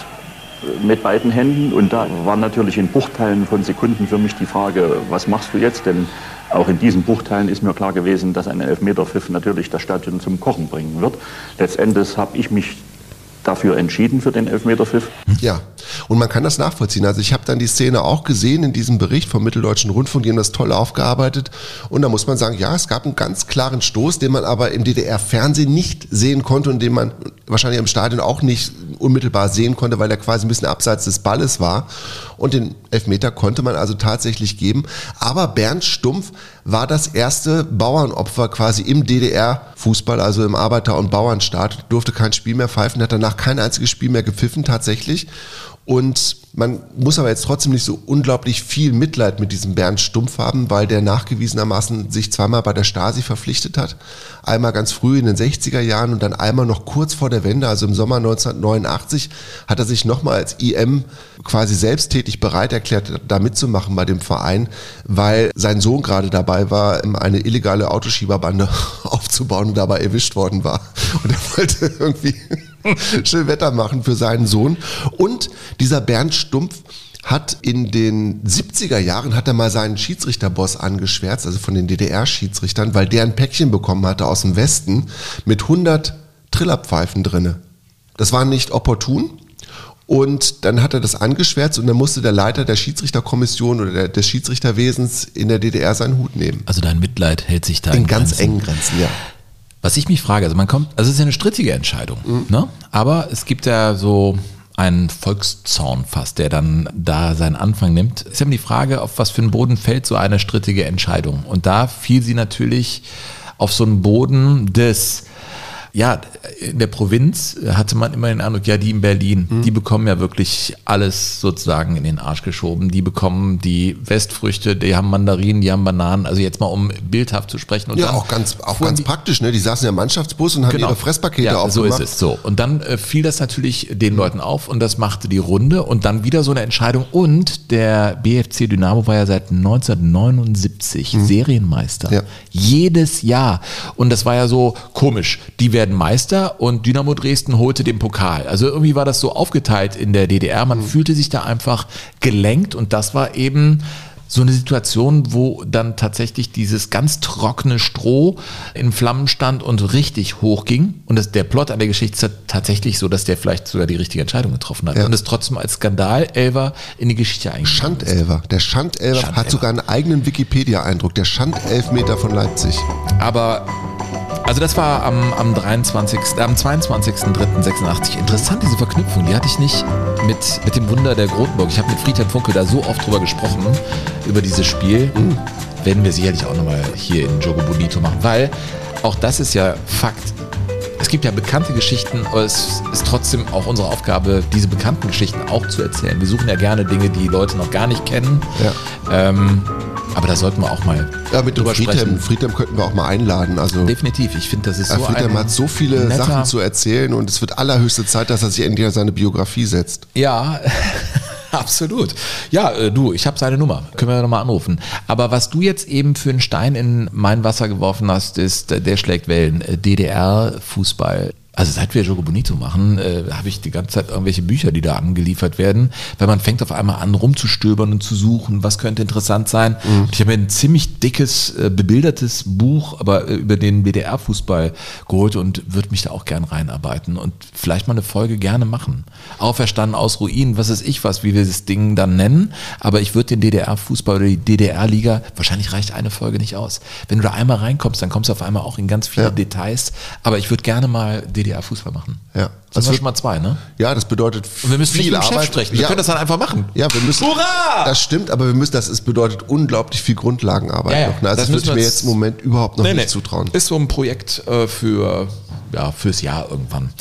Speaker 10: mit beiden Händen. Und da war natürlich in Bruchteilen von Sekunden für mich die Frage, was machst du jetzt? Denn auch in diesen Bruchteilen ist mir klar gewesen, dass ein Elfmeterpfiff natürlich das Stadion zum Kochen bringen wird. Letztendlich habe ich mich dafür entschieden, für den Elfmeterpfiff.
Speaker 2: Ja, und man kann das nachvollziehen. Also ich habe dann die Szene auch gesehen in diesem Bericht vom Mitteldeutschen Rundfunk, die haben das toll aufgearbeitet. Und da muss man sagen, ja, es gab einen ganz klaren Stoß, den man aber im D D R-Fernsehen nicht sehen konnte und den man wahrscheinlich im Stadion auch nicht unmittelbar sehen konnte, weil er quasi ein bisschen abseits des Balles war. Und den Elfmeter konnte man also tatsächlich geben. Aber Bernd Stumpf war das erste Bauernopfer quasi im D D R-Fußball, also im Arbeiter- und Bauernstaat, durfte kein Spiel mehr pfeifen, hat danach kein einziges Spiel mehr gepfiffen tatsächlich. Und man muss aber jetzt trotzdem nicht so unglaublich viel Mitleid mit diesem Bernd Stumpf haben, weil der nachgewiesenermaßen sich zweimal bei der Stasi verpflichtet hat. Einmal ganz früh in den sechziger Jahren und dann einmal noch kurz vor der Wende, also im Sommer neunzehnhundertneunundachtzig, hat er sich nochmal als I M quasi selbsttätig bereit erklärt, da mitzumachen bei dem Verein, weil sein Sohn gerade dabei war, eine illegale Autoschieberbande aufzubauen und dabei erwischt worden war. Und er wollte irgendwie schön Wetter machen für seinen Sohn. Und dieser Bernd Stumpf hat in den siebziger Jahren hat er mal seinen Schiedsrichterboss angeschwärzt, also von den D D R-Schiedsrichtern, weil der ein Päckchen bekommen hatte aus dem Westen mit hundert Trillerpfeifen drinne. Das war nicht opportun. Und dann hat er das angeschwärzt und dann musste der Leiter der Schiedsrichterkommission oder der, des Schiedsrichterwesens in der D D R seinen Hut nehmen.
Speaker 3: Also dein Mitleid hält sich da
Speaker 2: in,
Speaker 3: in
Speaker 2: ganz
Speaker 3: Grenzen.
Speaker 2: engen Grenzen, ja.
Speaker 3: Was ich mich frage, also man kommt, also es ist ja eine strittige Entscheidung, mhm. ne? Aber es gibt ja so einen Volkszorn fast, der dann da seinen Anfang nimmt. Ist ja immer die Frage, auf was für einen Boden fällt so eine strittige Entscheidung. Und da fiel sie natürlich auf so einen Boden des, ja, in der Provinz hatte man immer den Eindruck, ja, die in Berlin, mhm. die bekommen ja wirklich alles sozusagen in den Arsch geschoben. Die bekommen die Westfrüchte, die haben Mandarinen, die haben Bananen. Also jetzt mal, um bildhaft zu sprechen. Und
Speaker 2: ja,
Speaker 3: dann
Speaker 2: auch ganz, auch ganz die, praktisch, ne? Die saßen ja im Mannschaftsbus und haben genau. ihre Fresspakete
Speaker 3: ja,
Speaker 2: aufgemacht.
Speaker 3: So ist es, so. Und dann äh, fiel das natürlich den Leuten auf und das machte die Runde und dann wieder so eine Entscheidung. Und der B F C Dynamo war ja seit neunzehnhundertneunundsiebzig mhm. Serienmeister. Ja. Jedes Jahr. Und das war ja so komisch. Die werden Meister und Dynamo Dresden holte den Pokal. Also irgendwie war das so aufgeteilt in der D D R. Man mhm. fühlte sich da einfach gelenkt und das war eben so eine Situation, wo dann tatsächlich dieses ganz trockene Stroh in Flammen stand und richtig hochging. Und das, der Plot an der Geschichte ist tatsächlich so, dass der vielleicht sogar die richtige Entscheidung getroffen hat. Ja. Und es trotzdem als Skandal-Elfer in die Geschichte eingegangen ist.
Speaker 2: Schandelfer. Der Schandelfer Schandelfer hat sogar einen eigenen Wikipedia-Eindruck. Der Schandelfmeter von Leipzig.
Speaker 3: Aber also das war am, am dreiundzwanzigsten, am zweiundzwanzigsten dritten sechsundachtzig. Interessant, diese Verknüpfung, die hatte ich nicht mit, mit dem Wunder der Grotenburg. Ich habe mit Friedhelm Funkel da so oft drüber gesprochen, über dieses Spiel. Mhm. Werden wir sicherlich auch nochmal hier in Jogo Bonito machen, weil auch das ist ja Fakt. Es gibt ja bekannte Geschichten, aber es ist trotzdem auch unsere Aufgabe, diese bekannten Geschichten auch zu erzählen. Wir suchen ja gerne Dinge, die Leute noch gar nicht kennen. Ja. Ähm, aber da sollten wir auch mal
Speaker 2: ja, mit
Speaker 3: drüber
Speaker 2: Friedhelm,
Speaker 3: sprechen.
Speaker 2: Friedhelm könnten wir auch mal einladen. Also
Speaker 3: definitiv. Ich finde, das ist so
Speaker 2: Friedhelm
Speaker 3: ein
Speaker 2: hat so viele
Speaker 3: netter
Speaker 2: Sachen zu erzählen und es wird allerhöchste Zeit, dass er sich endlich seine Biografie setzt.
Speaker 3: Ja, absolut. Ja, äh, du, ich habe seine Nummer. Können wir nochmal anrufen. Aber was du jetzt eben für einen Stein in mein Wasser geworfen hast, ist, äh, der schlägt Wellen. Äh, D D R-Fußball. Also seit wir Jogo Bonito machen, äh, habe ich die ganze Zeit irgendwelche Bücher, die da angeliefert werden, weil man fängt auf einmal an rumzustöbern und zu suchen, was könnte interessant sein. Mhm. Ich habe mir ein ziemlich dickes, äh, bebildertes Buch aber äh, über den D D R-Fußball geholt und würde mich da auch gern reinarbeiten und vielleicht mal eine Folge gerne machen. Auferstanden aus Ruinen, was weiß ich was, wie wir das Ding dann nennen, aber ich würde den D D R-Fußball oder die D D R-Liga, wahrscheinlich reicht eine Folge nicht aus. Wenn du da einmal reinkommst, dann kommst du auf einmal auch in ganz viele ja. Details, aber ich würde gerne mal D D R-Fußball machen.
Speaker 2: Ja.
Speaker 3: Das sind wir schon mal zwei, ne?
Speaker 2: Ja, das bedeutet
Speaker 3: und wir müssen
Speaker 2: viel
Speaker 3: nicht mit dem
Speaker 2: Arbeit.
Speaker 3: Chef sprechen. Wir
Speaker 2: ja.
Speaker 3: können das dann einfach machen.
Speaker 2: Ja, wir müssen.
Speaker 3: Hurra!
Speaker 2: Das stimmt, aber wir müssen, das ist, bedeutet unglaublich viel Grundlagenarbeit
Speaker 3: ja, ja.
Speaker 2: noch. Ne? Also
Speaker 3: das
Speaker 2: das würde ich mir
Speaker 3: jetzt
Speaker 2: jetzt im Moment überhaupt noch
Speaker 3: nee,
Speaker 2: nicht
Speaker 3: nee.
Speaker 2: zutrauen.
Speaker 3: Ist so ein Projekt äh, für, ja, fürs Jahr irgendwann.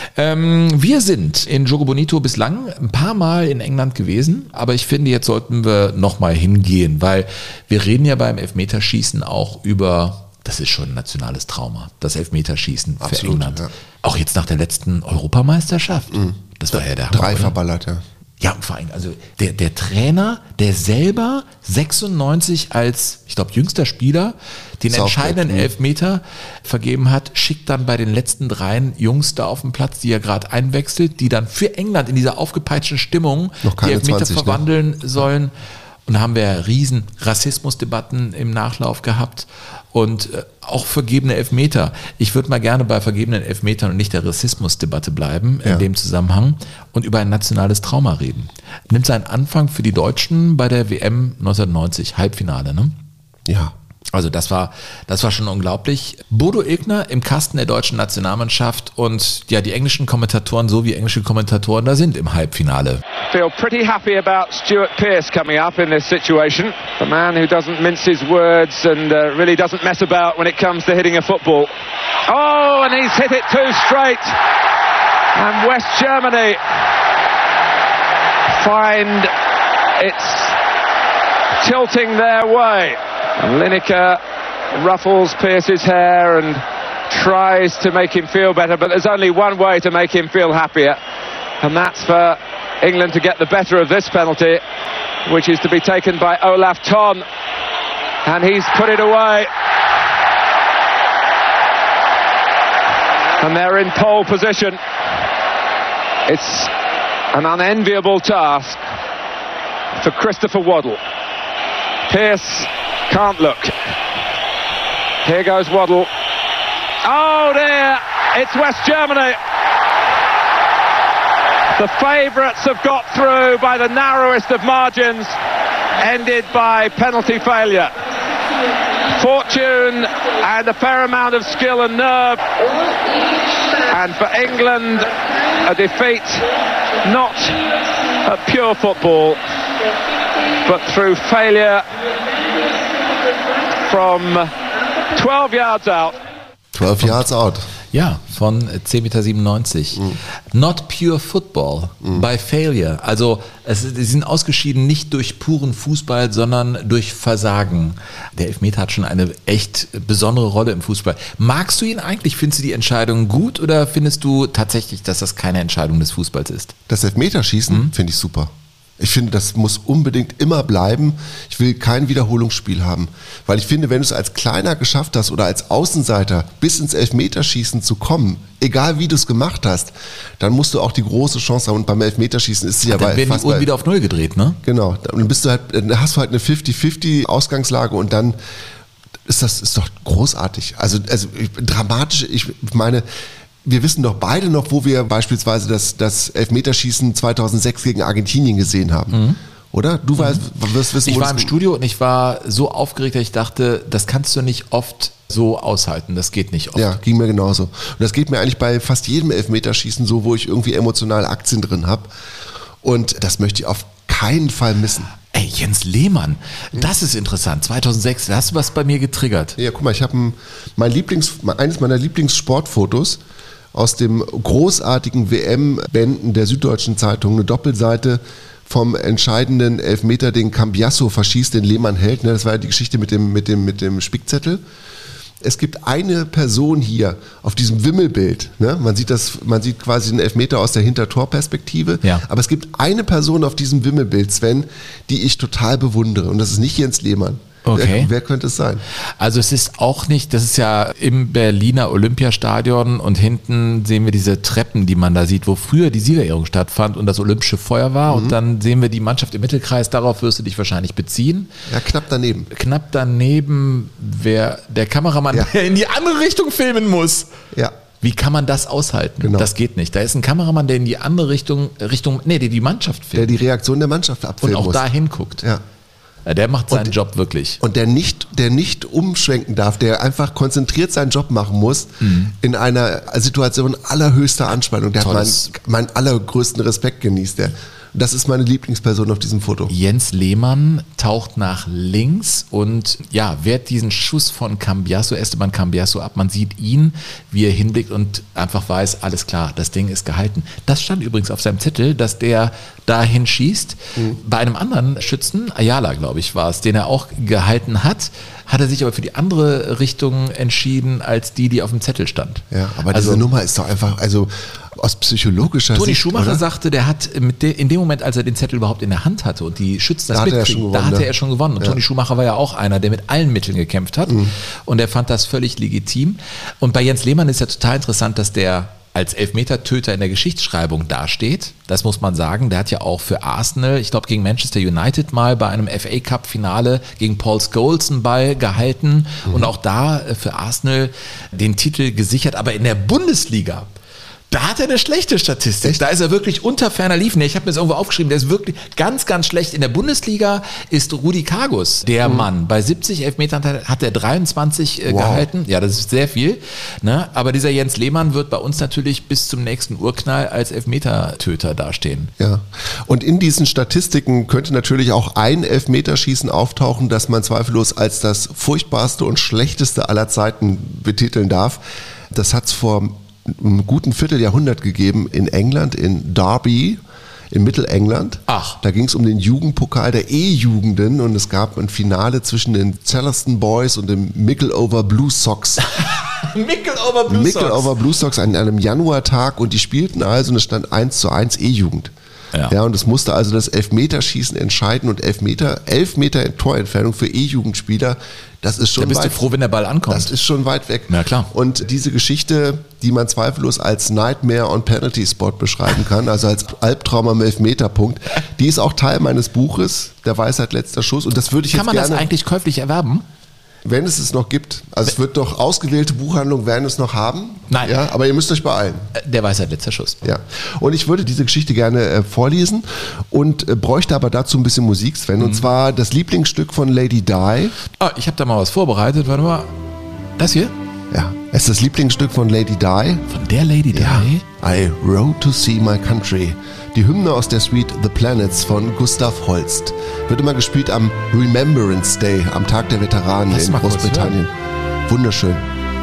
Speaker 3: Ähm, wir sind in Jogo Bonito bislang ein paar Mal in England gewesen, aber ich finde, jetzt sollten wir nochmal hingehen, weil wir reden ja beim Elfmeterschießen auch über, das ist schon ein nationales Trauma, das Elfmeterschießen für
Speaker 2: Absolut,
Speaker 3: England.
Speaker 2: Ja.
Speaker 3: Auch jetzt nach der letzten Europameisterschaft. Mhm. Das war ja der
Speaker 2: Drei
Speaker 3: Hammer,
Speaker 2: verballert, ja.
Speaker 3: Ja, und vor allem, also der, der Trainer, der selber sechsundneunzig als, ich glaube, jüngster Spieler den
Speaker 2: Southgate,
Speaker 3: entscheidenden
Speaker 2: mh.
Speaker 3: Elfmeter vergeben hat, schickt dann bei den letzten dreien Jungs da auf den Platz, die er gerade einwechselt, die dann für England in dieser aufgepeitschten Stimmung
Speaker 2: Noch keine
Speaker 3: die Elfmeter
Speaker 2: zwanzig,
Speaker 3: verwandeln
Speaker 2: ne?
Speaker 3: sollen. Und da haben wir riesen Rassismusdebatten im Nachlauf gehabt und äh, auch vergebene Elfmeter. Ich würde mal gerne bei vergebenen Elfmetern und nicht der Rassismusdebatte bleiben
Speaker 2: Ja.
Speaker 3: in dem Zusammenhang und über ein nationales Trauma reden. Nimmt seinen Anfang für die Deutschen bei der W M neunzehnhundertneunzig, Halbfinale, ne?
Speaker 2: Ja.
Speaker 3: Also das war, das war schon unglaublich. Bodo Illgner im Kasten der deutschen Nationalmannschaft und ja, die englischen Kommentatoren, so wie englische Kommentatoren da sind im Halbfinale.
Speaker 11: Feel pretty happy about Stuart Pearce coming up in this situation. The man who doesn't mince his words and uh, really doesn't mess about when it comes to hitting a football. Oh, and he's hit it too straight. And West Germany find it's tilting their way. Lineker ruffles Pearce's hair and tries to make him feel better, but there's only one way to make him feel happier, and that's for England to get the better of this penalty, which is to be taken by Olaf Thon, and he's put it away. And they're in pole position. It's an unenviable task for Christopher Waddle. Pearce can't look. Here goes Waddle. Oh dear, it's West Germany. The favourites have got through by the narrowest of margins, ended by penalty failure. Fortune and a fair amount of skill and nerve. And for England, a defeat not at pure football, but through failure from twelve yards out.
Speaker 2: zwölf Yards out.
Speaker 3: Ja, von zehn Komma siebenundneunzig Meter. Mhm. Not pure football, mhm. by failure. Also es, sie sind ausgeschieden nicht durch puren Fußball, sondern durch Versagen. Der Elfmeter hat schon eine echt besondere Rolle im Fußball. Magst du ihn eigentlich? Findest du die Entscheidung gut oder findest du tatsächlich, dass das keine Entscheidung des Fußballs ist?
Speaker 2: Das Elfmeterschießen mhm. finde ich super. Ich finde, das muss unbedingt immer bleiben. Ich will kein Wiederholungsspiel haben. Weil ich finde, wenn du es als Kleiner geschafft hast oder als Außenseiter bis ins Elfmeterschießen zu kommen, egal wie du es gemacht hast, dann musst du auch die große Chance haben. Und beim Elfmeterschießen ist es ja
Speaker 3: dann
Speaker 2: bei
Speaker 3: werden
Speaker 2: fast
Speaker 3: die Uhren
Speaker 2: bei,
Speaker 3: wieder auf Null gedreht, ne?
Speaker 2: Genau. Dann bist du halt, dann hast du halt eine fünfzig fünfzig Ausgangslage und dann ist das ist doch großartig. Also, also dramatisch, ich meine, wir wissen doch beide noch, wo wir beispielsweise das, das Elfmeterschießen zweitausendsechs gegen Argentinien gesehen haben. Mhm. Oder? Du weißt, wirst wissen,
Speaker 3: ich
Speaker 2: wo
Speaker 3: war im
Speaker 2: das-
Speaker 3: Studio und ich war so aufgeregt, dass ich dachte, das kannst du nicht oft so aushalten. Das geht nicht oft.
Speaker 2: Ja, ging mir genauso. Und das geht mir eigentlich bei fast jedem Elfmeterschießen so, wo ich irgendwie emotionale Aktien drin habe. Und das möchte ich auf keinen Fall missen.
Speaker 3: Ey, Jens Lehmann, das ist interessant. zweitausendsechs, da hast du was bei mir getriggert.
Speaker 2: Ja, guck mal, ich habe ein, mein Lieblings, eines meiner Lieblingssportfotos aus dem großartigen W M-Bänden der Süddeutschen Zeitung eine Doppelseite vom entscheidenden Elfmeter, den Cambiasso verschießt, den Lehmann hält. Das war ja die Geschichte mit dem, mit dem, mit dem Spickzettel. Es gibt eine Person hier auf diesem Wimmelbild. Ne? Man sieht das, man sieht quasi den Elfmeter aus der Hintertorperspektive.
Speaker 3: Ja.
Speaker 2: Aber es gibt eine Person auf diesem Wimmelbild, Sven, die ich total bewundere. Und das ist nicht Jens Lehmann.
Speaker 3: Okay.
Speaker 2: Wer, wer könnte es sein?
Speaker 3: Also es ist auch nicht, das ist ja im Berliner Olympiastadion und hinten sehen wir diese Treppen, die man da sieht, wo früher die Siegerehrung stattfand und das Olympische Feuer war. Mhm. Und dann sehen wir die Mannschaft im Mittelkreis, darauf wirst du dich wahrscheinlich beziehen.
Speaker 2: Ja, knapp daneben.
Speaker 3: Knapp daneben wäre der Kameramann,
Speaker 2: ja.
Speaker 3: der in die andere Richtung filmen muss.
Speaker 2: Ja.
Speaker 3: Wie kann man das aushalten?
Speaker 2: Genau.
Speaker 3: Das geht nicht. Da ist ein Kameramann, der in die andere Richtung, Richtung, nee, der die Mannschaft filmt.
Speaker 2: Der die Reaktion der Mannschaft abfilmen
Speaker 3: und auch
Speaker 2: muss.
Speaker 3: da hinguckt.
Speaker 2: Ja.
Speaker 3: Der macht seinen
Speaker 2: und,
Speaker 3: Job wirklich.
Speaker 2: Und der nicht, der nicht umschwenken darf, der einfach konzentriert seinen Job machen muss, mhm. in einer Situation allerhöchster Anspannung. Der
Speaker 3: Tolles.
Speaker 2: hat meinen, meinen allergrößten Respekt genießt. Der. Das ist meine Lieblingsperson auf diesem Foto.
Speaker 3: Jens Lehmann taucht nach links und ja, wehrt diesen Schuss von Cambiasso, Esteban Cambiasso ab. Man sieht ihn, wie er hinblickt und einfach weiß, alles klar, das Ding ist gehalten. Das stand übrigens auf seinem Zettel, dass der dahin schießt. Mhm. Bei einem anderen Schützen, Ayala, glaube ich, war es, den er auch gehalten hat, hat er sich aber für die andere Richtung entschieden, als die, die auf dem Zettel stand.
Speaker 2: Ja, aber
Speaker 3: also,
Speaker 2: diese Nummer ist doch einfach, also aus psychologischer
Speaker 3: Toni
Speaker 2: Sicht,
Speaker 3: Schumacher
Speaker 2: oder?
Speaker 3: sagte, der hat mit de, in dem Moment, als er den Zettel überhaupt in der Hand hatte und die Schützen das
Speaker 2: da
Speaker 3: mitkriegen,
Speaker 2: hatte er schon gewonnen,
Speaker 3: da hatte
Speaker 2: ne?
Speaker 3: er schon gewonnen. Und
Speaker 2: ja.
Speaker 3: Toni Schumacher war ja auch einer, der mit allen Mitteln gekämpft hat. Mhm. Und er fand das völlig legitim. Und bei Jens Lehmann ist ja total interessant, dass der als Elfmetertöter in der Geschichtsschreibung dasteht. Das muss man sagen. Der hat ja auch für Arsenal, ich glaube gegen Manchester United mal bei einem F A Cup Finale gegen Paul Scholes einen Ball gehalten mhm. und auch da für Arsenal den Titel gesichert. Aber in der Bundesliga, da hat er eine schlechte Statistik. Echt? Da ist er wirklich unter ferner Liefen. Ich habe mir das irgendwo aufgeschrieben, der ist wirklich ganz, ganz schlecht. In der Bundesliga ist Rudi Kargus der mhm. Mann. Bei siebzig Elfmetern hat er dreiundzwanzig wow. gehalten. Ja, das ist sehr viel. Ne? Aber dieser Jens Lehmann wird bei uns natürlich bis zum nächsten Urknall als Elfmetertöter dastehen.
Speaker 2: Ja. Und in diesen Statistiken könnte natürlich auch ein Elfmeterschießen auftauchen, das man zweifellos als das furchtbarste und schlechteste aller Zeiten betiteln darf. Das hat es vor einem guten Vierteljahrhundert gegeben in England, in Derby, in Mittelengland.
Speaker 3: Ach.
Speaker 2: Da ging es um den Jugendpokal der E-Jugenden und es gab ein Finale zwischen den Charleston Boys und dem Mickleover Blue Sox.
Speaker 3: Mickleover Blue Sox.
Speaker 2: Mickleover Blue Sox an einem Januartag und die spielten also und es stand eins zu eins E-Jugend. Ja. ja, und es musste also das Elfmeterschießen entscheiden und Elfmeter, elf Meter in Torentfernung für E-Jugendspieler, das ist schon
Speaker 3: da bist
Speaker 2: weit,
Speaker 3: du froh, wenn der Ball ankommt.
Speaker 2: Das ist schon weit weg.
Speaker 3: Na klar.
Speaker 2: Und diese Geschichte, die man zweifellos als Nightmare on Penalty Spot beschreiben kann, also als Albtraum am Elfmeterpunkt, die ist auch Teil meines Buches, Der Weisheit letzter Schuss. Und das würde ich
Speaker 3: kann
Speaker 2: jetzt
Speaker 3: man
Speaker 2: gerne,
Speaker 3: das eigentlich käuflich erwerben?
Speaker 2: Wenn es es noch gibt. Also es wird doch ausgewählte Buchhandlungen werden es noch haben.
Speaker 3: Nein.
Speaker 2: Ja, aber ihr müsst euch beeilen.
Speaker 3: Der Weisheit letzter Schuss.
Speaker 2: Ja. Und ich würde diese Geschichte gerne äh, vorlesen und äh, bräuchte aber dazu ein bisschen Musik, Sven. Mhm. Und zwar das Lieblingsstück von Lady Di.
Speaker 3: Ah, ich habe da mal was vorbereitet. Warte mal. Das hier?
Speaker 2: Ja. Es ist das Lieblingsstück von Lady Di.
Speaker 3: Von der Lady Di?
Speaker 2: Ja. I rode to see my country. Die Hymne aus der Suite The Planets von Gustav Holst. Wird immer gespielt am Remembrance Day, am Tag der Veteranen in Großbritannien. Wunderschön.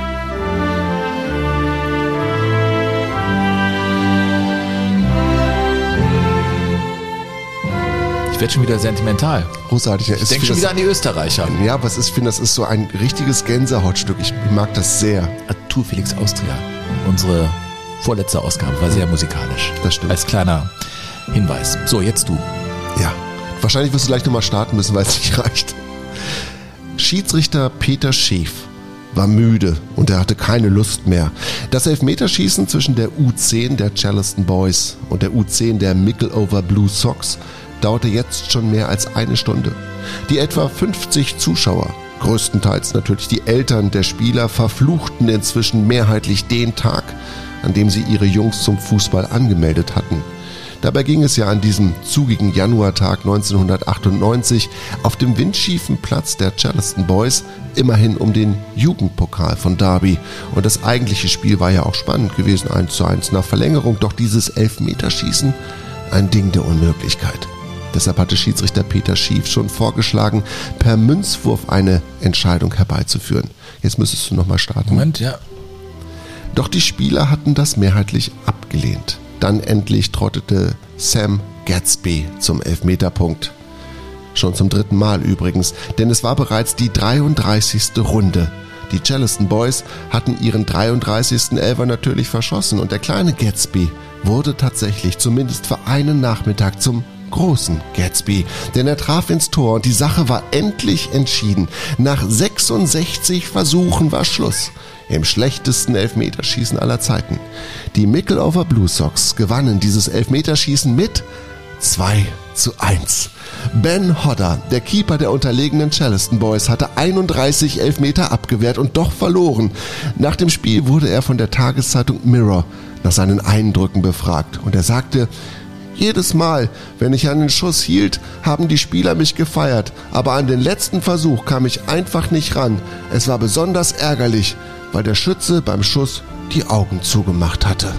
Speaker 3: Ich werde schon wieder sentimental.
Speaker 2: Großartig. Ja,
Speaker 3: ich denke schon wieder an die Österreicher.
Speaker 2: Ja, aber es ist, ich finde, das ist so ein richtiges Gänsehautstück. Ich mag das sehr.
Speaker 3: Tour Felix Austria. Unsere vorletzte Ausgabe war sehr musikalisch.
Speaker 2: Das stimmt.
Speaker 3: Als kleiner Hinweis. So, jetzt du.
Speaker 2: Ja. Wahrscheinlich wirst du gleich nochmal starten müssen, weil es nicht reicht. Schiedsrichter Peter Scheef war müde und er hatte keine Lust mehr. Das Elfmeterschießen zwischen der U zehn der Charleston Boys und der U zehn der Mickleover Blue Sox dauerte jetzt schon mehr als eine Stunde. Die etwa fünfzig Zuschauer, größtenteils natürlich die Eltern der Spieler, verfluchten inzwischen mehrheitlich den Tag, an dem sie ihre Jungs zum Fußball angemeldet hatten. Dabei ging es ja an diesem zugigen Januartag neunzehnhundertachtundneunzig auf dem windschiefen Platz der Charleston Boys immerhin um den Jugendpokal von Derby. Und das eigentliche Spiel war ja auch spannend gewesen, eins zu eins nach Verlängerung, doch dieses Elfmeterschießen ein Ding der Unmöglichkeit. Deshalb hatte Schiedsrichter Peter Scheef schon vorgeschlagen, per Münzwurf eine Entscheidung herbeizuführen. Jetzt müsstest du nochmal starten.
Speaker 3: Moment, ja.
Speaker 2: Doch die Spieler hatten das mehrheitlich abgelehnt. Dann endlich trottete Sam Gadsby zum Elfmeterpunkt. Schon zum dritten Mal übrigens, denn es war bereits die dreiunddreißigste Runde. Die Charleston Boys hatten ihren dreiunddreißigsten Elfer natürlich verschossen und der kleine Gadsby wurde tatsächlich zumindest für einen Nachmittag zum großen Gadsby, denn er traf ins Tor und die Sache war endlich entschieden. Nach sechsundsechzig Versuchen war Schluss im schlechtesten Elfmeterschießen aller Zeiten. Die Mickleover Blue Sox gewannen dieses Elfmeterschießen mit zwei zu eins. Ben Hodder, der Keeper der unterlegenen Charleston Boys, hatte einunddreißig Elfmeter abgewehrt und doch verloren. Nach dem Spiel wurde er von der Tageszeitung Mirror nach seinen Eindrücken befragt und er sagte: Jedes Mal, wenn ich einen Schuss hielt, haben die Spieler mich gefeiert, aber an den letzten Versuch kam ich einfach nicht ran. Es war besonders ärgerlich, weil der Schütze beim Schuss die Augen zugemacht hatte.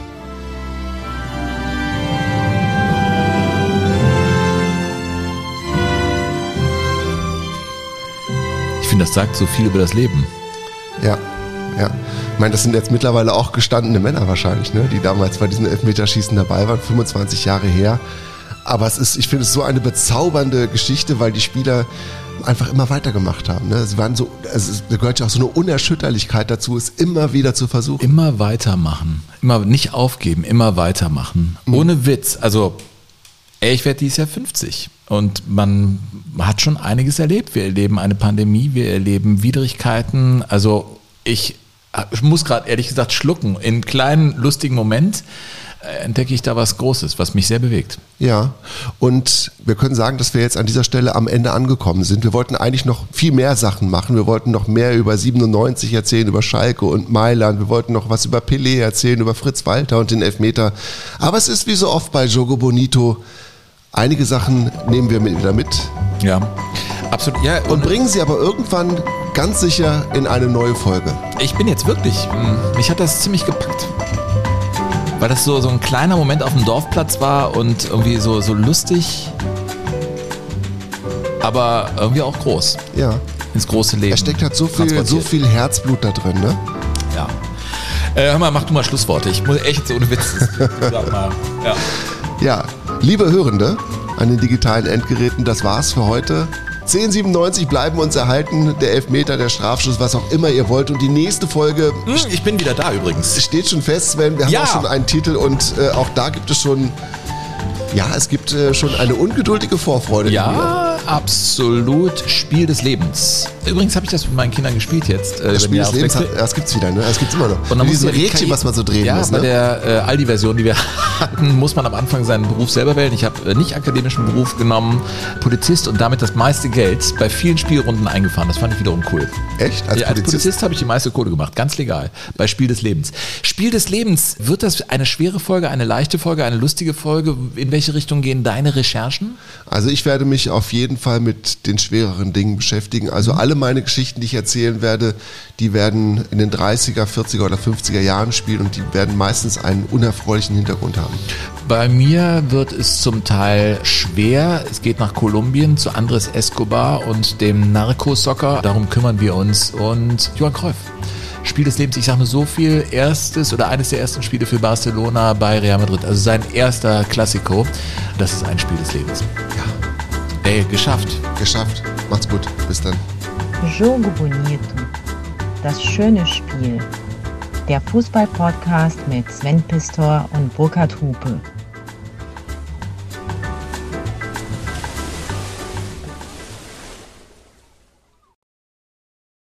Speaker 3: Ich finde, das sagt so viel über das Leben.
Speaker 2: Ja, ja. Ich meine, das sind jetzt mittlerweile auch gestandene Männer wahrscheinlich, ne, die damals bei diesem Elfmeterschießen dabei waren, fünfundzwanzig Jahre her. Aber es ist, ich finde es so eine bezaubernde Geschichte, weil die Spieler einfach immer weitergemacht haben. Ne? Sie waren so, also es gehört ja auch so eine Unerschütterlichkeit dazu, es immer wieder zu versuchen.
Speaker 3: Immer weitermachen, immer nicht aufgeben, immer weitermachen. Mhm. Ohne Witz. Also, ey, ich werde dieses Jahr fünfzig und man hat schon einiges erlebt. Wir erleben eine Pandemie, wir erleben Widrigkeiten. Also ich Ich muss gerade ehrlich gesagt schlucken. In einem kleinen, lustigen Moment äh, entdecke ich da was Großes, was mich sehr bewegt.
Speaker 2: Ja, und wir können sagen, dass wir jetzt an dieser Stelle am Ende angekommen sind. Wir wollten eigentlich noch viel mehr Sachen machen. Wir wollten noch mehr über siebenundneunzig erzählen, über Schalke und Mailand. Wir wollten noch was über Pelé erzählen, über Fritz Walter und den Elfmeter. Aber es ist wie so oft bei Jogo Bonito. Einige Sachen nehmen wir wieder mit.
Speaker 3: Ja, absolut. Ja,
Speaker 2: und, und bringen sie aber irgendwann ganz sicher in eine neue Folge.
Speaker 3: Ich bin jetzt wirklich, mich hat das ziemlich gepackt. Weil das so, so ein kleiner Moment auf dem Dorfplatz war und irgendwie so, so lustig, aber irgendwie auch groß.
Speaker 2: Ja.
Speaker 3: Ins große Leben.
Speaker 2: Da steckt halt so viel, so viel Herzblut da drin, ne?
Speaker 3: Ja. Äh, hör mal, mach du mal Schlussworte. Ich muss echt so ohne Witz. Sag mal. Ja.
Speaker 2: Ja, liebe Hörende an den digitalen Endgeräten, das war's für heute. zehn siebenundneunzig bleiben uns erhalten, der Elfmeter, der Strafschuss, was auch immer ihr wollt. Und die nächste Folge...
Speaker 3: Hm, ich bin wieder da übrigens.
Speaker 2: Steht schon fest, Sven. Wir haben
Speaker 3: ja.
Speaker 2: auch schon einen Titel und äh, auch da gibt es schon... Ja, es gibt äh, schon eine ungeduldige Vorfreude.
Speaker 3: Ja, absolut. Spiel des Lebens. Übrigens habe ich das mit meinen Kindern gespielt jetzt. Äh,
Speaker 2: das Spiel des Lebens, hat, das gibt's wieder, ne? Das gibt's immer noch.
Speaker 3: Und dann
Speaker 2: dieses
Speaker 3: ja
Speaker 2: Rädchen,
Speaker 3: K I,
Speaker 2: was man so drehen
Speaker 3: ja,
Speaker 2: muss.
Speaker 3: Ja,
Speaker 2: ne?
Speaker 3: bei der äh, Aldi-Version, die wir hatten, muss man am Anfang seinen Beruf selber wählen. Ich habe äh, nicht akademischen Beruf genommen, Polizist und damit das meiste Geld bei vielen Spielrunden eingefahren. Das fand ich wiederum cool.
Speaker 2: Echt?
Speaker 3: Als ja, Polizist, als Polizist habe ich die meiste Kohle gemacht. Ganz legal. Bei Spiel des Lebens. Spiel des Lebens. Wird das eine schwere Folge, eine leichte Folge, eine lustige Folge? In welche Richtung gehen deine Recherchen?
Speaker 2: Also ich werde mich auf jeden Fall mit den schwereren Dingen beschäftigen. Also alle meine Geschichten, die ich erzählen werde, die werden in den dreißiger, vierziger oder fünfziger Jahren spielen und die werden meistens einen unerfreulichen Hintergrund haben.
Speaker 3: Bei mir wird es zum Teil schwer. Es geht nach Kolumbien zu Andrés Escobar und dem Narcosoccer. Darum kümmern wir uns. Und Johann Cruyff. Spiel des Lebens, ich sage nur so viel, erstes oder eines der ersten Spiele für Barcelona bei Real Madrid, also sein erster Classico, das ist ein Spiel des Lebens. Ja. Ey, geschafft.
Speaker 2: Geschafft. Macht's gut. Bis dann.
Speaker 1: Jogo Bonito. Das schöne Spiel. Der Fußball-Podcast mit Sven Pistor und Burkhard Hupe.